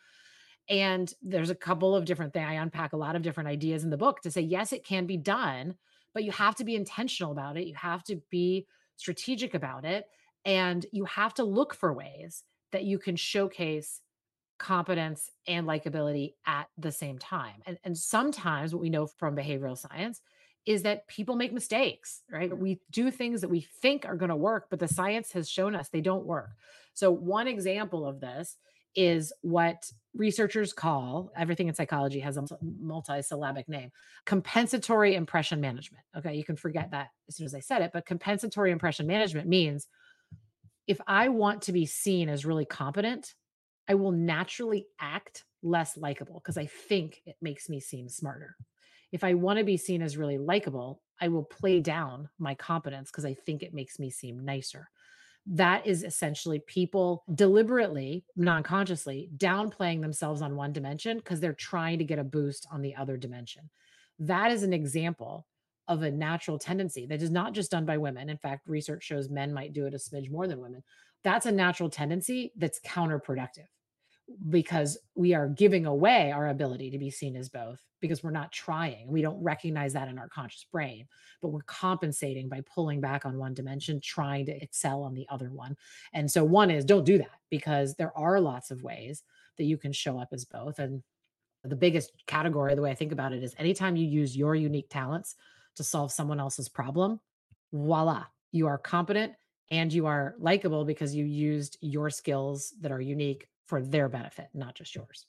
Speaker 2: And there's a couple of different things. I unpack a lot of different ideas in the book to say, yes, it can be done, but you have to be intentional about it. You have to be strategic about it. And you have to look for ways that you can showcase competence and likability at the same time. And, and sometimes what we know from behavioral science is that people make mistakes, right? We do things that we think are going to work, but the science has shown us they don't work. So, one example of this is what researchers call everything in psychology has a multi-syllabic name compensatory impression management. Okay, you can forget that as soon as I said it, but compensatory impression management means if I want to be seen as really competent, I will naturally act less likable because I think it makes me seem smarter. If I want to be seen as really likable, I will play down my competence because I think it makes me seem nicer. That is essentially people deliberately, non-consciously downplaying themselves on one dimension because they're trying to get a boost on the other dimension. That is an example of a natural tendency that is not just done by women. In fact, research shows men might do it a smidge more than women. That's a natural tendency that's counterproductive because we are giving away our ability to be seen as both because we're not trying. We don't recognize that in our conscious brain, but we're compensating by pulling back on one dimension, trying to excel on the other one. And so, one is don't do that because there are lots of ways that you can show up as both. And the biggest category, the way I think about it, is anytime you use your unique talents to solve someone else's problem, voila, you are competent and you are likable because you used your skills that are unique for their benefit, not just yours.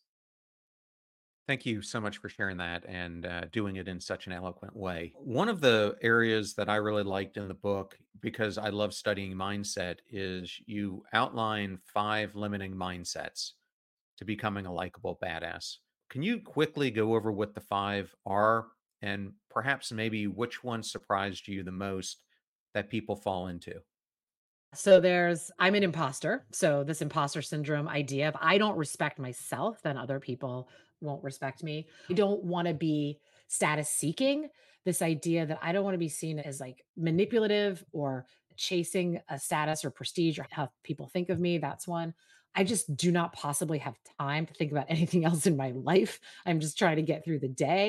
Speaker 1: Thank you so much for sharing that and uh, doing it in such an eloquent way. One of the areas that I really liked in the book, because I love studying mindset, is you outline five limiting mindsets to becoming a likable badass. Can you quickly go over what the five are and perhaps maybe which one surprised you the most that people fall into?
Speaker 2: So there's I'm an imposter. So this imposter syndrome idea of I don't respect myself, then other people won't respect me. I don't want to be status seeking. This idea that I don't want to be seen as like manipulative or chasing a status or prestige or how people think of me. That's one. I just do not possibly have time to think about anything else in my life. I'm just trying to get through the day.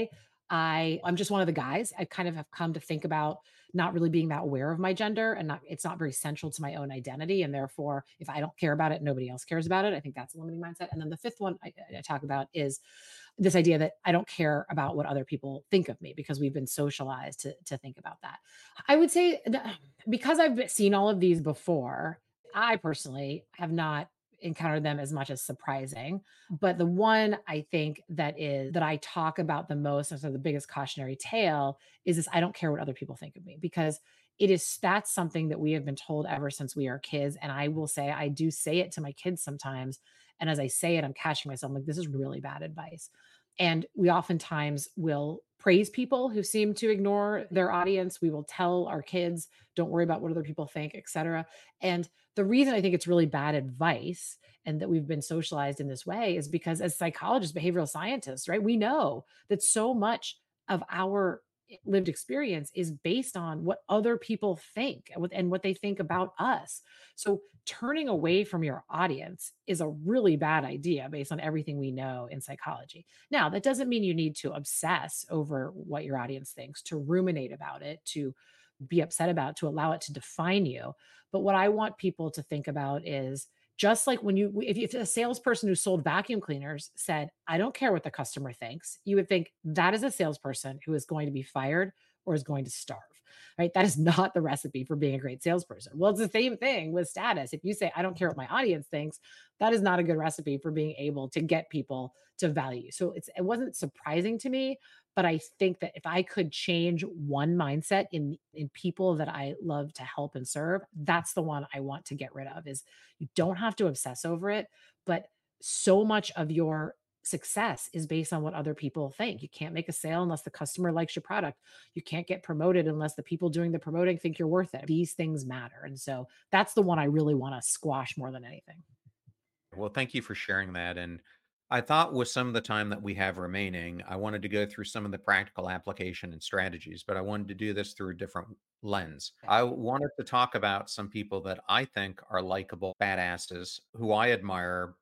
Speaker 2: I I'm just one of the guys. I kind of have come to think about not really being that aware of my gender, and not it's not very central to my own identity. And therefore, if I don't care about it, nobody else cares about it. I think that's a limiting mindset. And then the fifth one I, I talk about is this idea that I don't care about what other people think of me because we've been socialized to to think about that. I would say that because I've seen all of these before, I personally have not encountered them as much as surprising. But the one I think that is that I talk about the most, and so the biggest cautionary tale is this: I don't care what other people think of me, because it is that's something that we have been told ever since we are kids. And I will say, I do say it to my kids sometimes. And as I say it, I'm catching myself, I'm like, this is really bad advice. And we oftentimes will praise people who seem to ignore their audience. We will tell our kids, don't worry about what other people think, et cetera. And the reason I think it's really bad advice and that we've been socialized in this way is because, as psychologists, behavioral scientists, right, we know that so much of our lived experience is based on what other people think and what, and what they think about us. So turning away from your audience is a really bad idea based on everything we know in psychology. Now, that doesn't mean you need to obsess over what your audience thinks, to ruminate about it, to be upset about, to allow it to define you. But what I want people to think about is, just like when you, if, if a salesperson who sold vacuum cleaners said, I don't care what the customer thinks, you would think that is a salesperson who is going to be fired or is going to starve, right? That is not the recipe for being a great salesperson. Well, it's the same thing with status. If you say, I don't care what my audience thinks, that is not a good recipe for being able to get people to value you. So it's, it wasn't surprising to me, but I think that if I could change one mindset in in people that I love to help and serve, that's the one I want to get rid of. Is you don't have to obsess over it, but so much of your success is based on what other people think. You can't make a sale unless the customer likes your product. You can't get promoted unless the people doing the promoting think you're worth it. These things matter. And so that's the one I really want to squash more than anything.
Speaker 1: Well, thank you for sharing that. And I thought with some of the time that we have remaining, I wanted to go through some of the practical application and strategies, but I wanted to do this through a different lens.
Speaker 2: Okay.
Speaker 1: I wanted to talk about some people that I think are likable badasses who I admire,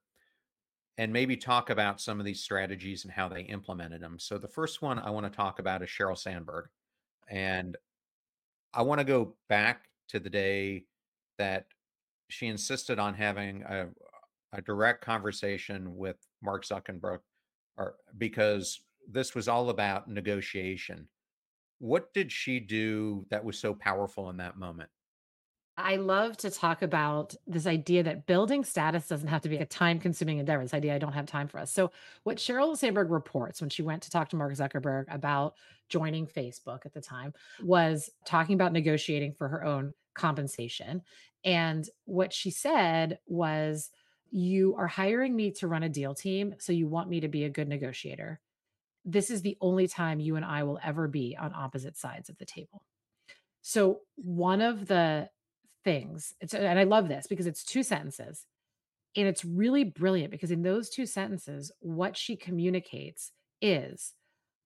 Speaker 1: and maybe talk about some of these strategies and how they implemented them. So the first one I want to talk about is Sheryl Sandberg. And I want to go back to the day that she insisted on having a, a direct conversation with Mark Zuckerberg, or because this was all about negotiation. What did she do that was so powerful in that moment?
Speaker 2: I love to talk about this idea that building status doesn't have to be a time consuming endeavor. This idea, I don't have time for us. So, what Sheryl Sandberg reports when she went to talk to Mark Zuckerberg about joining Facebook at the time was talking about negotiating for her own compensation. And what she said was, you are hiring me to run a deal team. So, you want me to be a good negotiator. This is the only time you and I will ever be on opposite sides of the table. So one of the things, it's, and I love this because it's two sentences, and it's really brilliant because in those two sentences, what she communicates is,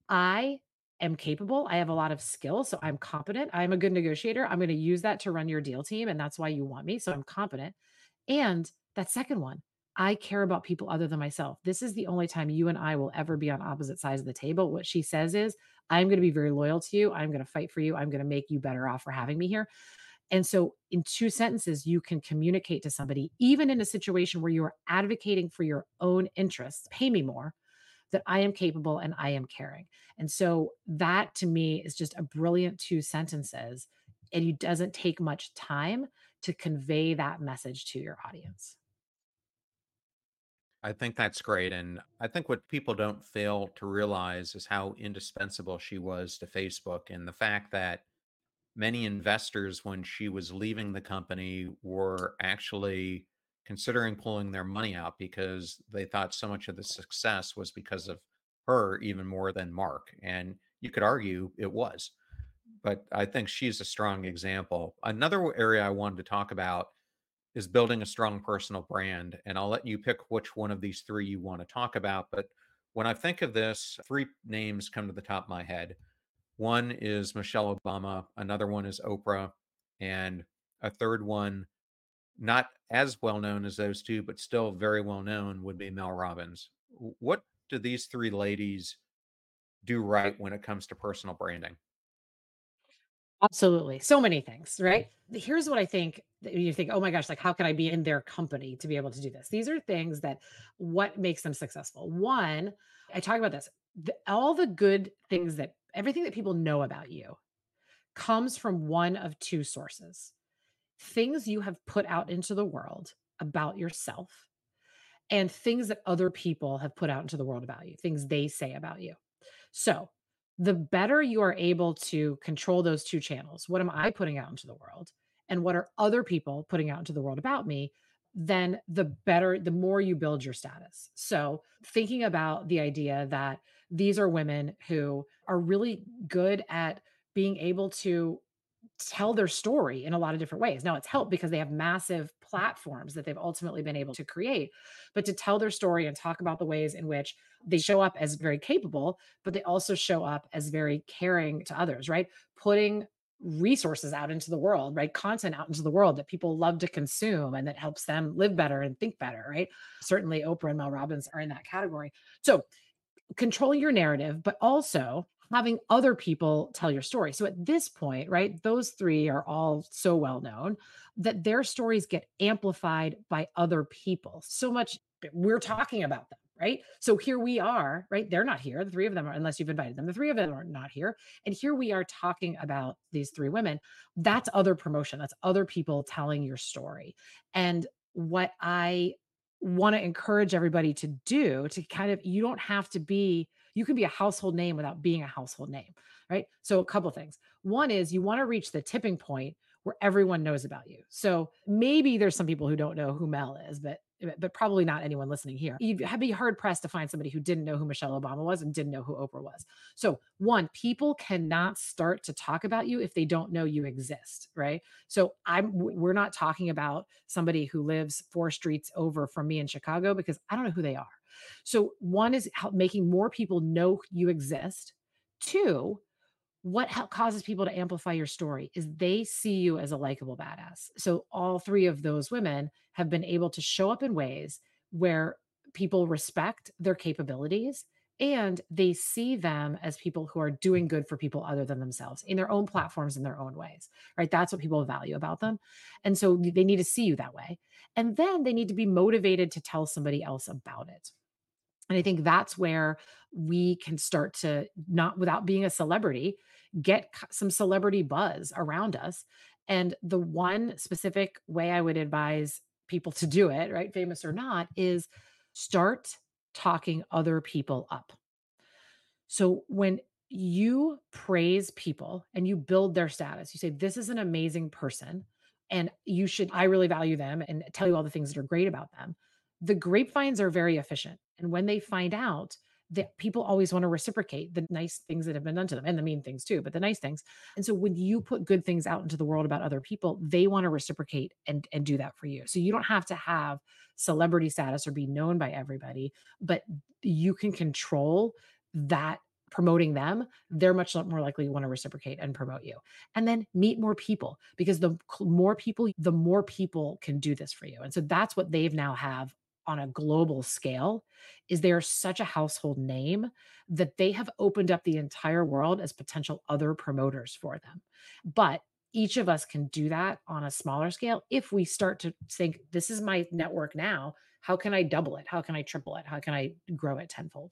Speaker 2: I am capable. I have a lot of skill. So I'm competent. I'm a good negotiator. I'm going to use that to run your deal team. And that's why you want me. So I'm competent. And that second one, I care about people other than myself. This is the only time you and I will ever be on opposite sides of the table. What she says is, I'm going to be very loyal to you. I'm going to fight for you. I'm going to make you better off for having me here. And so, in two sentences, you can communicate to somebody, even in a situation where you are advocating for your own interests, pay me more, that I am capable and I am caring. And so, that to me is just a brilliant two sentences. And it doesn't take much time to convey that message to your audience.
Speaker 1: I think that's great. And I think what people don't fail to realize is how indispensable she was to Facebook, and the fact that many investors, when she was leaving the company, were actually considering pulling their money out because they thought so much of the success was because of her, even more than Mark. And you could argue it was, but I think she's a strong example. Another area I wanted to talk about is building a strong personal brand. And I'll let you pick which one of these three you want to talk about. But when I think of this, three names come to the top of my head. One is Michelle Obama, another one is Oprah, and a third one, not as well known as those two, but still very well known, would be Mel Robbins. What do these three ladies do right when it comes to personal branding?
Speaker 2: Absolutely. So many things, right? Here's what I think that you think, oh my gosh, like how can I be in their company to be able to do this? These are things that what makes them successful. One, I talk about this. The, all the good things that everything that people know about you comes from one of two sources. Things you have put out into the world about yourself and things that other people have put out into the world about you, things they say about you. So, the better you are able to control those two channels, what am I putting out into the world and what are other people putting out into the world about me, then the better, the more you build your status. So, thinking about the idea that these are women who are really good at being able to tell their story in a lot of different ways. Now it's helped because they have massive platforms that they've ultimately been able to create, but to tell their story and talk about the ways in which they show up as very capable, but they also show up as very caring to others, right? Putting resources out into the world, right? Content out into the world that people love to consume and that helps them live better and think better, right? Certainly Oprah and Mel Robbins are in that category. So controlling your narrative, but also having other people tell your story. So at this point, right, those three are all so well known that their stories get amplified by other people. So much that we're talking about them, right? So here we are, right? They're not here. The three of them are, unless you've invited them, the three of them are not here. And here we are talking about these three women. That's other promotion. That's other people telling your story. And what I want to encourage everybody to do to kind of you don't have to be you can be a household name without being a household name, right? So a couple things. One is you want to reach the tipping point where everyone knows about you. So maybe there's some people who don't know who Mel is, but but probably not anyone listening here. You'd be hard pressed to find somebody who didn't know who Michelle Obama was and didn't know who Oprah was. So one, people cannot start to talk about you if they don't know you exist, right? So I'm we're not talking about somebody who lives four streets over from me in Chicago because I don't know who they are. So one is how, making more people know you exist. Two, what hel- causes people to amplify your story is they see you as a likable badass. So all three of those women have been able to show up in ways where people respect their capabilities and they see them as people who are doing good for people other than themselves in their own platforms in their own ways, right? That's what people value about them. And so they need to see you that way. And then they need to be motivated to tell somebody else about it. And I think that's where we can start to not without being a celebrity, get c- some celebrity buzz around us. And the one specific way I would advise people to do it, right, famous or not, is start talking other people up. So when you praise people and you build their status, you say, this is an amazing person and you should, I really value them and tell you all the things that are great about them. The grapevines are very efficient. And when they find out that people always want to reciprocate the nice things that have been done to them and the mean things too, but the nice things. And so when you put good things out into the world about other people, they want to reciprocate and, and do that for you. So you don't have to have celebrity status or be known by everybody, but you can control that promoting them, they're much more likely to want to reciprocate and promote you. And then meet more people because the more people, the more people can do this for you. And so that's what they've now have on a global scale is they're such a household name that they have opened up the entire world as potential other promoters for them. But each of us can do that on a smaller scale if we start to think this is my network now. How can I double it? How can I triple it? How can I grow it tenfold?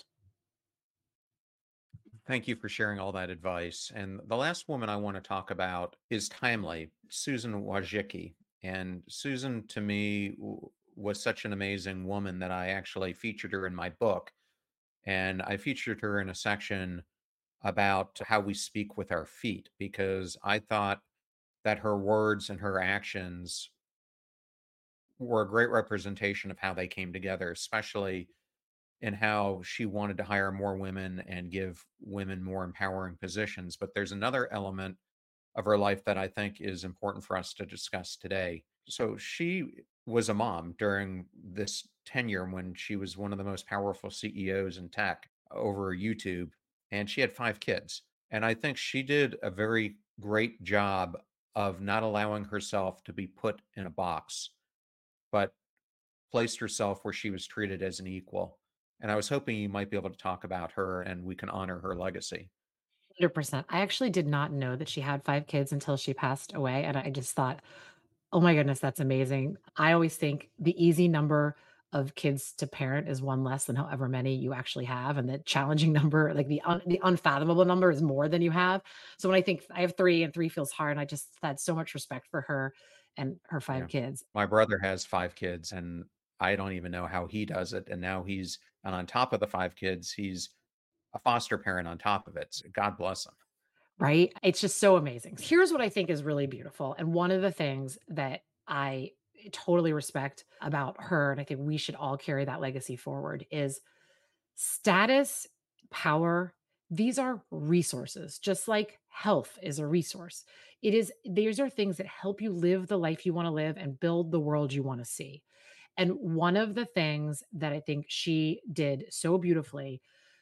Speaker 1: Thank you for sharing all that advice. And the last woman I want to talk about is timely, Susan Wojcicki. And Susan, to me, w- was such an amazing woman that I actually featured her in my book. And I featured her in a section about how we speak with our feet, because I thought that her words and her actions were a great representation of how they came together, especially in how she wanted to hire more women and give women more empowering positions. But there's another element of her life that I think is important for us to discuss today. So she was a mom during this tenure when she was one of the most powerful C E Os in tech over YouTube, and she had five kids. And I think she did a very great job of not allowing herself to be put in a box, but placed herself where she was treated as an equal. And I was hoping you might be able to talk about her and we can honor her legacy.
Speaker 2: one hundred percent. I actually did not know that she had five kids until she passed away, and I just thought, "Oh my goodness, that's amazing." I always think the easy number of kids to parent is one less than however many you actually have, and the challenging number, like the un the unfathomable number is more than you have. So when I think I have three and three feels hard, and I just had so much respect for her and her five
Speaker 1: Yeah.
Speaker 2: kids.
Speaker 1: My brother has five kids, and I don't even know how he does it, and now he's and on top of the five kids, he's a foster parent on top of it. So God bless him.
Speaker 2: Right? It's just so amazing. Here's what I think is really beautiful, and one of the things that I totally respect about her, and I think we should all carry that legacy forward, is status, power, these are resources, just like health is a resource. It is these are things that help you live the life you wanna live and build the world you wanna see. And one of the things that I think she did so beautifully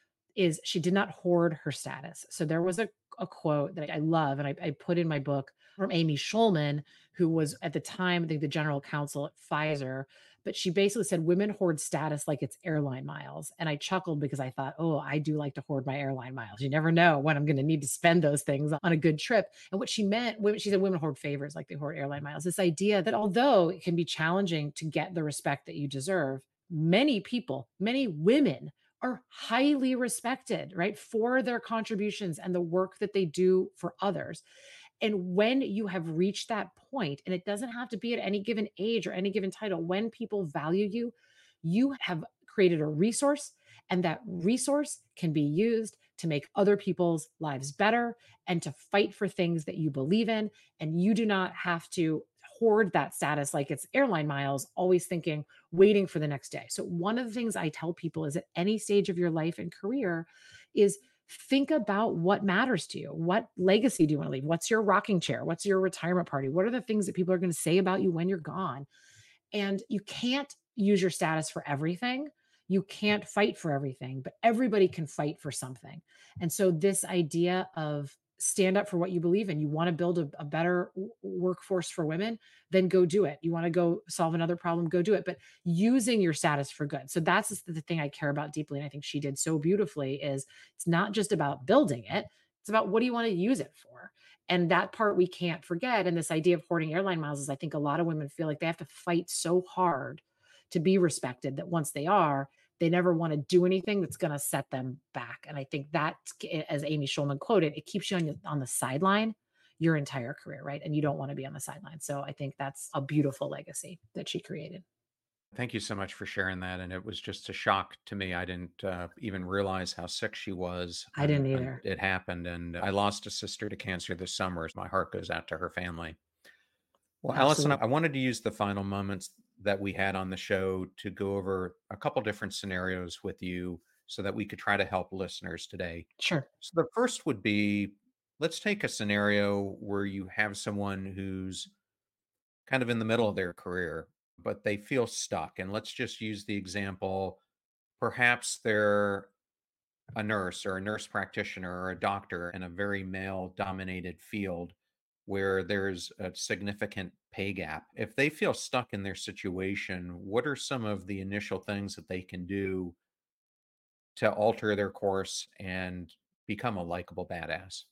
Speaker 2: is she did not hoard her status. So there was a, a quote that I love and I, I put in my book from Amy Schulman, who was at the time, I think, the general counsel at Pfizer. But she basically said women hoard status like it's airline miles. And I chuckled because I thought, oh, I do like to hoard my airline miles. You never know when I'm going to need to spend those things on a good trip. And what she meant, women, she said women hoard favors like they hoard airline miles. This idea that although it can be challenging to get the respect that you deserve, many people, many women are highly respected, right, for their contributions and the work that they do for others. And when you have reached that point, and it doesn't have to be at any given age or any given title, when people value you, you have created a resource, and that resource can be used to make other people's lives better and to fight for things that you believe in. And you do not have to hoard that status like it's airline miles, always thinking, waiting for the next day. So, one of the things I tell people is at any stage of your life and career is think about what matters to you. What legacy do you want to leave? What's your rocking chair? What's your retirement party? What are the things that people are going to say about you when you're gone? And you can't use your status for everything. You can't fight for everything, but everybody can fight for something. And so, this idea of stand up for what you believe in, you want to build a, a better w- workforce for women, then go do it. You want to go solve another problem, go do it, but using your status for good. So, that's the the thing I care about deeply. And I think she did so beautifully is it's not just about building it, it's about what do you want to use it for? And that part we can't forget. And this idea of hoarding airline miles is I think a lot of women feel like they have to fight so hard to be respected that once they are, they never want to do anything that's going to set them back. And I think that, as Amy Schulman quoted, it keeps you on, your, on the sideline your entire career, right? And you don't want to be on the sideline. So I think that's a beautiful legacy that she created.
Speaker 1: Thank you so much for sharing that. And it was just a shock to me. I didn't uh, even realize how sick she was
Speaker 2: I didn't
Speaker 1: when, when
Speaker 2: either.
Speaker 1: it happened. And I lost a sister to cancer this summer. My heart goes out to her family. Well, Allison, I
Speaker 2: Absolutely.
Speaker 1: I wanted to use the final moments that we had on the show to go over a couple different scenarios with you so that we could try to help listeners today.
Speaker 2: Sure.
Speaker 1: So the first would be, let's take a scenario where you have someone who's kind of in the middle of their career, but they feel stuck. And let's just use the example, perhaps they're a nurse or a nurse practitioner or a doctor in a very male dominated field where there's a significant pay gap. If they feel stuck in their situation, what are some of the initial things that they can do to alter their course and become a likable badass?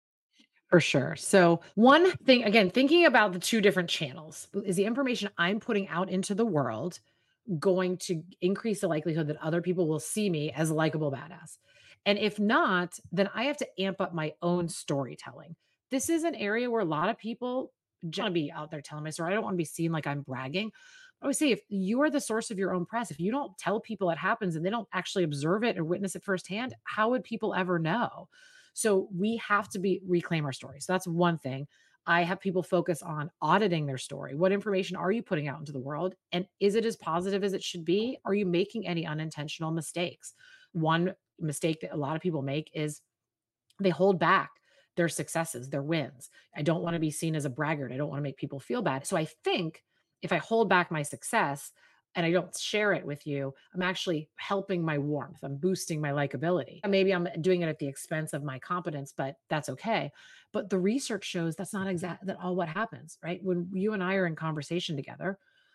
Speaker 2: For sure. So, one thing, again, thinking about the two different channels, is the information I'm putting out into the world going to increase the likelihood that other people will see me as a likable badass? And if not, then I have to amp up my own storytelling. This is an area where a lot of people just want to be out there telling my story. I don't want to be seen like I'm bragging. I always say if you are the source of your own press, if you don't tell people it happens and they don't actually observe it or witness it firsthand, how would people ever know? So we have to be reclaim our story. So that's one thing. I have people focus on auditing their story. What information are you putting out into the world? And is it as positive as it should be? Are you making any unintentional mistakes? One mistake that a lot of people make is they hold back their successes, their wins. I don't want to be seen as a braggart. I don't want to make people feel bad. So I think if I hold back my success and I don't share it with you, I'm actually helping my warmth. I'm boosting my likability. Maybe I'm doing it at the expense of my competence, but that's okay. But the research shows that's not exact that all what happens, right? When you and I are in conversation together,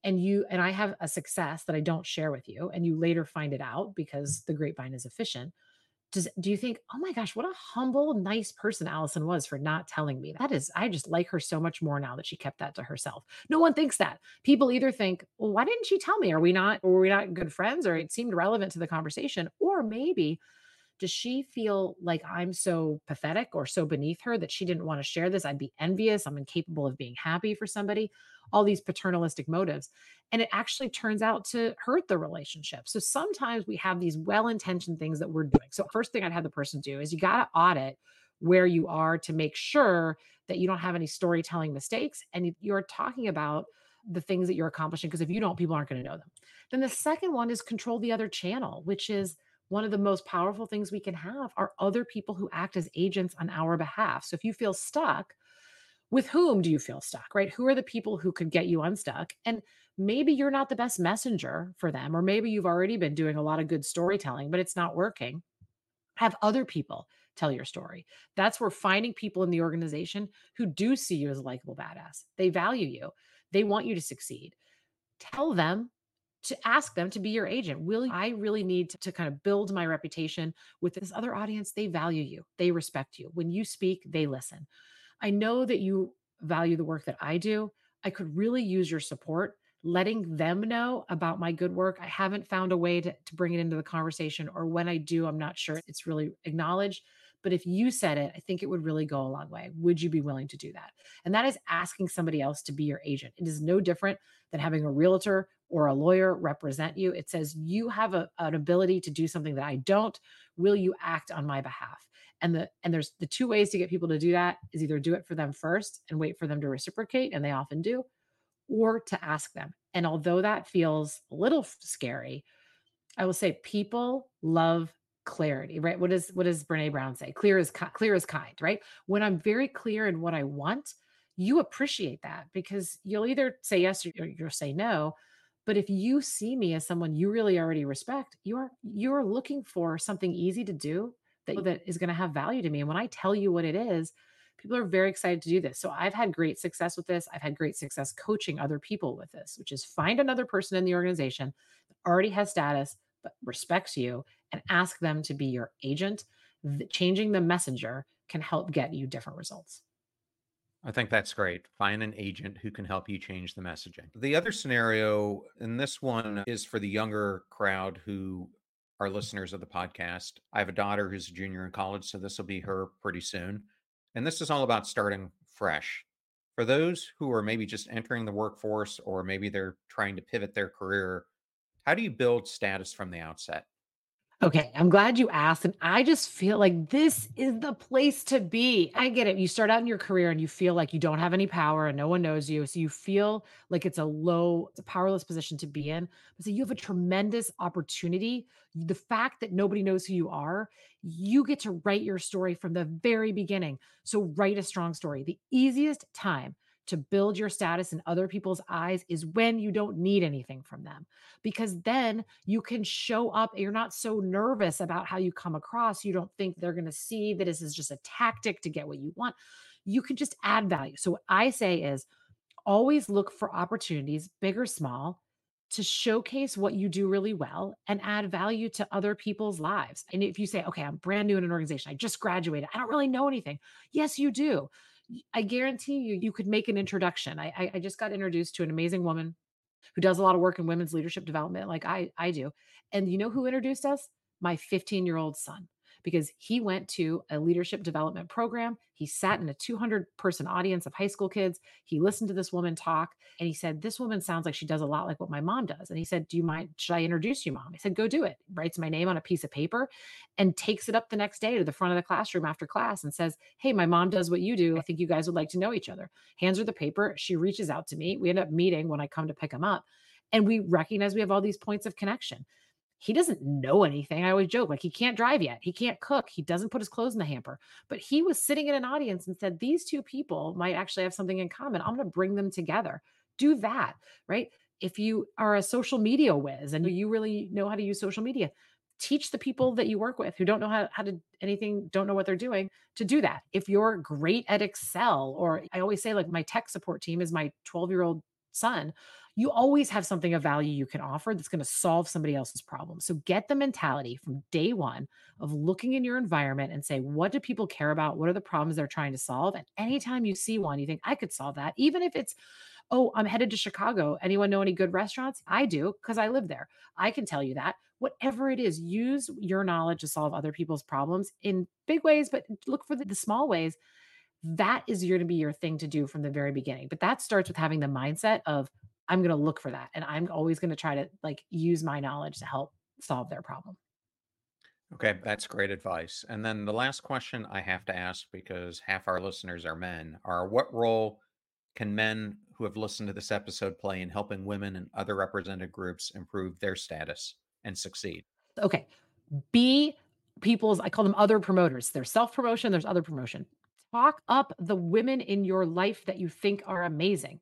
Speaker 2: and you and I have a success that I don't share with you, and you later find it out because the grapevine is efficient, does do you think, "Oh my gosh, what a humble, nice person Allison was for not telling me that is I just like her so much more now that she kept that to herself." No one thinks that. People either think, "Well, why didn't she tell me? Are we not were we not good friends, or it seemed relevant to the conversation?" Or maybe, does she feel like I'm so pathetic or so beneath her that she didn't want to share this? I'd be envious. I'm incapable of being happy for somebody. All these paternalistic motives. And it actually turns out to hurt the relationship. So sometimes we have these well intentioned things that we're doing. So, first thing I'd have the person do is you got to audit where you are to make sure that you don't have any storytelling mistakes and you- you're talking about the things that you're accomplishing. Because if you don't, people aren't going to know them. Then the second one is control the other channel, which is one of the most powerful things we can have are other people who act as agents on our behalf. So if you feel stuck, with whom do you feel stuck, right? Who are the people who could get you unstuck? And maybe you're not the best messenger for them, or maybe you've already been doing a lot of good storytelling, but it's not working. Have other people tell your story. That's where finding people in the organization who do see you as a likable badass. They value you. They want you to succeed. Tell them to ask them to be your agent. Will I really need to, to kind of build my reputation with this other audience? They value you. They respect you. When you speak, they listen. I know that you value the work that I do. I could really use your support, letting them know about my good work. I haven't found a way to, to bring it into the conversation, or when I do, I'm not sure it's really acknowledged. But if you said it, I think it would really go a long way. Would you be willing to do that? And that is asking somebody else to be your agent. It is no different than having a realtor or a lawyer represent you. It says, you have a, an ability to do something that I don't. Will you act on my behalf? And the and there's the two ways to get people to do that is either do it for them first and wait for them to reciprocate, and they often do, or to ask them. And although that feels a little f- scary, I will say people love clarity, right? What does what does Brene Brown say? Clear is ki- clear is kind, right? When I'm very clear in what I want, you appreciate that because you'll either say yes or you'll say no. But if you see me as someone you really already respect, you're you're looking for something easy to do that that is going to have value to me. And when I tell you what it is, people are very excited to do this. So I've had great success with this. I've had great success coaching other people with this, which is find another person in the organization that already has status but respects you and ask them to be your agent. Th- changing the messenger can help get you different results.
Speaker 1: I think that's great. Find an agent who can help you change the messaging. The other scenario, and this one is for the younger crowd who are listeners of the podcast. I have a daughter who's a junior in college, so this will be her pretty soon. And this is all about starting fresh. For those who are maybe just entering the workforce or maybe they're trying to pivot their career, how do you build status from the outset?
Speaker 2: Okay, I'm glad you asked. And I just feel like this is the place to be. I get it. You start out in your career and you feel like you don't have any power and no one knows you. So you feel like it's a low, it's a powerless position to be in. But so you have a tremendous opportunity. The fact that nobody knows who you are, you get to write your story from the very beginning. So write a strong story. The easiest time to build your status in other people's eyes is when you don't need anything from them, because then you can show up. You're not so nervous about how you come across. You don't think they're going to see that this is just a tactic to get what you want. You can just add value. So, what I say is always look for opportunities, big or small, to showcase what you do really well and add value to other people's lives. And if you say, okay, I'm brand new in an organization, I just graduated, I don't really know anything. Yes, you do. I guarantee you, you could make an introduction. I, I, I just got introduced to an amazing woman who does a lot of work in women's leadership development like I I do. And you know who introduced us? My fifteen-year-old son, because he went to a leadership development program. He sat in a two hundred person audience of high school kids. He listened to this woman talk and he said, "This woman sounds like she does a lot like what my mom does." And he said, "Do you mind? Should I introduce you, mom?" I said, "Go do it." Writes my name on a piece of paper and takes it up the next day to the front of the classroom after class and says, "Hey, my mom does what you do. I think you guys would like to know each other." Hands her the paper. She reaches out to me. We end up meeting when I come to pick him up. And we recognize we have all these points of connection. He doesn't know anything. I always joke, like, he can't drive yet. He can't cook. He doesn't put his clothes in the hamper. But he was sitting in an audience and said, these two people might actually have something in common. I'm going to bring them together. Do that, right? If you are a social media whiz and you really know how to use social media, teach the people that you work with who don't know how, how to anything, don't know what they're doing to do that. If you're great at Excel, or I always say, like, my tech support team is my twelve year old son. You always have something of value you can offer that's going to solve somebody else's problem. So get the mentality from day one of looking in your environment and say, what do people care about? What are the problems they're trying to solve? And anytime you see one, you think, I could solve that. Even if it's, oh, I'm headed to Chicago. Anyone know any good restaurants? I do because I live there. I can tell you that. Whatever it is, use your knowledge to solve other people's problems in big ways, but look for the, the small ways. That is going to be your thing to do from the very beginning. But that starts with having the mindset of, I'm going to look for that. And I'm always going to try to like use my knowledge to help solve their problem.
Speaker 1: Okay, that's great advice. And then the last question I have to ask, because half our listeners are men, are what role can men who have listened to this episode play in helping women and other represented groups improve their status and succeed?
Speaker 2: Okay. Be people's, I call them other promoters. There's self promotion, there's other promotion. Talk up the women in your life that you think are amazing.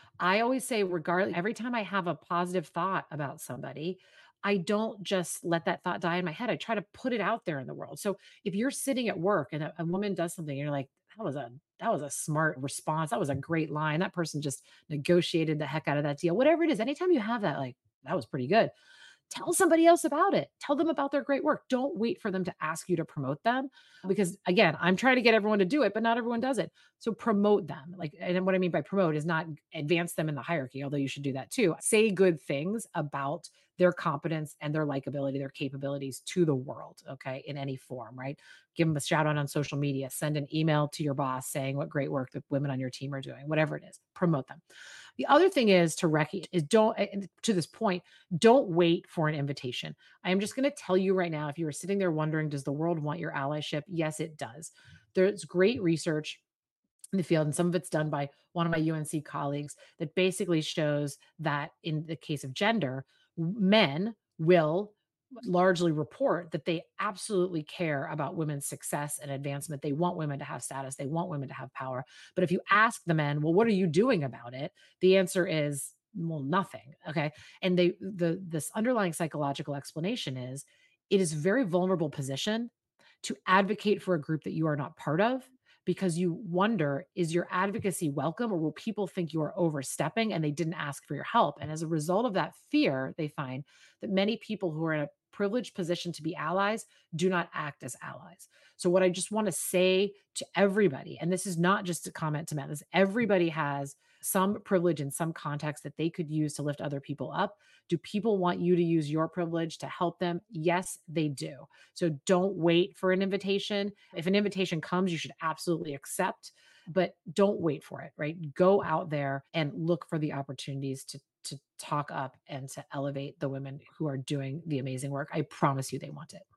Speaker 2: I always say, regardless, every time I have a positive thought about somebody, I don't just let that thought die in my head. I try to put it out there in the world. So if you're sitting at work and a, a woman does something, and you're like, that was a that was a smart response. That was a great line. That person just negotiated the heck out of that deal. Whatever it is, anytime you have that, like, that was pretty good, tell somebody else about it. Tell them about their great work. Don't wait for them to ask you to promote them because again, I'm trying to get everyone to do it, but not everyone does it. So promote them. Like, and what I mean by promote is not advance them in the hierarchy, although you should do that too. Say good things about their competence and their likability, their capabilities to the world, okay, in any form, right? Give them a shout out on social media, send an email to your boss saying what great work the women on your team are doing, whatever it is, promote them. The other thing is to recognize is don't, to this point, don't wait for an invitation. I am just going to tell you right now, if you were sitting there wondering, does the world want your allyship? Yes, it does. There's great research in the field, and some of it's done by one of my U N C colleagues that basically shows that in the case of gender, men will largely report that they absolutely care about women's success and advancement. They want women to have status. They want women to have power. But if you ask the men, well, what are you doing about it? The answer is, well, nothing. Okay. And they, the, this underlying psychological explanation is it is a very vulnerable position to advocate for a group that you are not part of because you wonder, is your advocacy welcome or will people think you are overstepping and they didn't ask for your help? And as a result of that fear, they find that many people who are in a privileged position to be allies do not act as allies. So what I just want to say to everybody, and this is not just a comment to men, this everybody has some privilege in some context that they could use to lift other people up. Do people want you to use your privilege to help them? Yes, they do. So don't wait for an invitation. If an invitation comes, you should absolutely accept, but don't wait for it, right? Go out there and look for the opportunities to to talk up and to elevate the women who are doing the amazing work. I promise you they want it.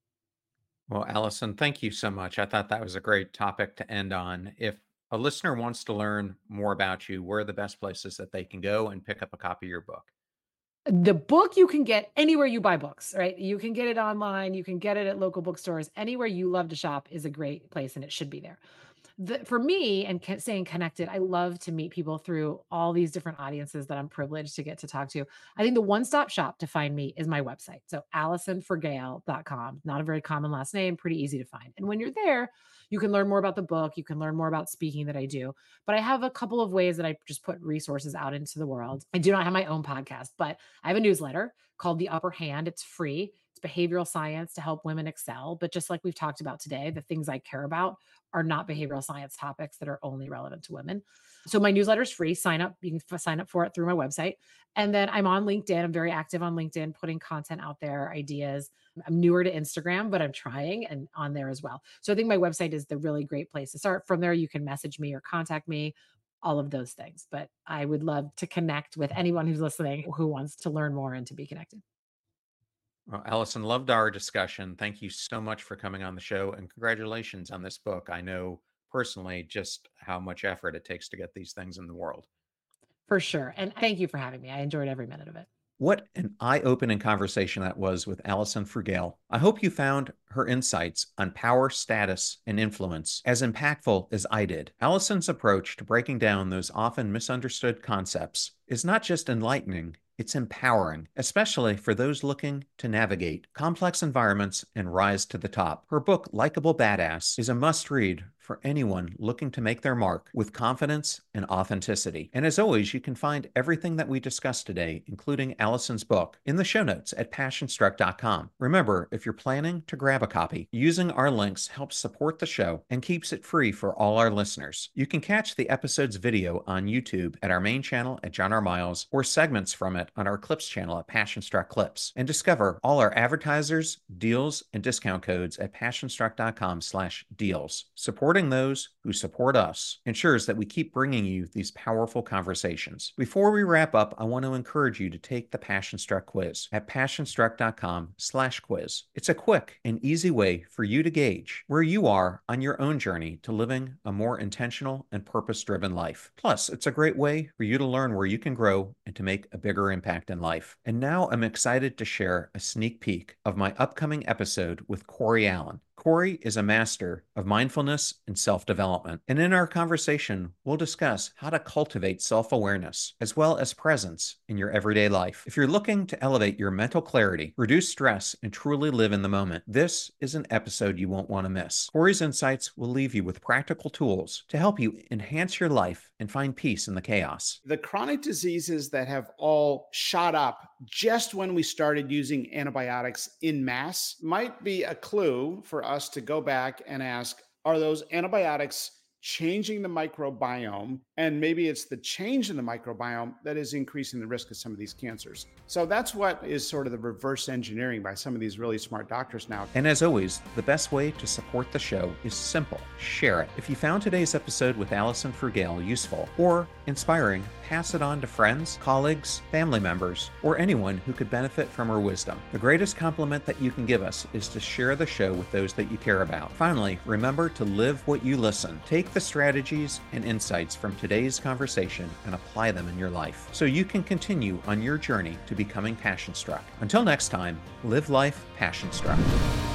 Speaker 1: Well, Allison, thank you so much. I thought that was a great topic to end on. If a listener wants to learn more about you, where are the best places that they can go and pick up a copy of your book?
Speaker 2: The book you can get anywhere you buy books, right? You can get it online, you can get it at local bookstores. Anywhere you love to shop is a great place and it should be there. The, for me and ca- staying connected, I love to meet people through all these different audiences that I'm privileged to get to talk to. I think the one-stop shop to find me is my website. So allison forgale dot com. Not a very common last name, pretty easy to find. And when you're there, you can learn more about the book. You can learn more about speaking that I do. But I have a couple of ways that I just put resources out into the world. I do not have my own podcast, but I have a newsletter called The Upper Hand. It's free. It's behavioral science to help women excel. But just like we've talked about today, the things I care about are not behavioral science topics that are only relevant to women. So my newsletter is free. Sign up. You can f- sign up for it through my website. And then I'm on LinkedIn. I'm very active on LinkedIn, putting content out there, ideas. I'm newer to Instagram, but I'm trying and on there as well. So I think my website is the really great place to start. From there, you can message me or contact me, all of those things. But I would love to connect with anyone who's listening who wants to learn more and to be connected.
Speaker 1: Well, Allison, loved our discussion. Thank you so much for coming on the show and congratulations on this book. I know personally just how much effort it takes to get these things in the world.
Speaker 2: For sure. And thank you for having me. I enjoyed every minute of it.
Speaker 1: What an eye-opening conversation that was with Allison Forgale. I hope you found her insights on power, status, and influence as impactful as I did. Allison's approach to breaking down those often misunderstood concepts is not just enlightening, it's empowering, especially for those looking to navigate complex environments and rise to the top. Her book, Likeable Badass, is a must-read for anyone looking to make their mark with confidence and authenticity. And as always, you can find everything that we discussed today, including Allison's book, in the show notes at passion struck dot com. Remember, if you're planning to grab a copy, using our links helps support the show and keeps it free for all our listeners. You can catch the episode's video on YouTube at our main channel at John R. Miles, or segments from it on our Clips channel at Passion Struck Clips, and discover all our advertisers, deals, and discount codes at passion struck dot com slash deals. Supporting those who support us ensures that we keep bringing you these powerful conversations. Before we wrap up, I want to encourage you to take the Passion Struck quiz at passion struck dot com slash quiz. It's a quick and easy way for you to gauge where you are on your own journey to living a more intentional and purpose-driven life. Plus, it's a great way for you to learn where you can grow and to make a bigger impact in life. And now I'm excited to share a sneak peek of my upcoming episode with Corey Allen. Corey is a master of mindfulness and self-development. And in our conversation, we'll discuss how to cultivate self-awareness as well as presence in your everyday life. If you're looking to elevate your mental clarity, reduce stress, and truly live in the moment, this is an episode you won't want to miss. Corey's insights will leave you with practical tools to help you enhance your life and find peace in the chaos.
Speaker 4: The chronic diseases that have all shot up just when we started using antibiotics in mass might be a clue for us to go back and ask, are those antibiotics changing the microbiome? And maybe it's the change in the microbiome that is increasing the risk of some of these cancers. So that's what is sort of the reverse engineering by some of these really smart doctors now.
Speaker 1: And as always, the best way to support the show is simple. Share it. If you found today's episode with Allison Frugale useful or inspiring, pass it on to friends, colleagues, family members, or anyone who could benefit from her wisdom. The greatest compliment that you can give us is to share the show with those that you care about. Finally, remember to live what you listen. Take the strategies and insights from today's conversation and apply them in your life so you can continue on your journey to becoming passion struck. Until next time, live life passion struck.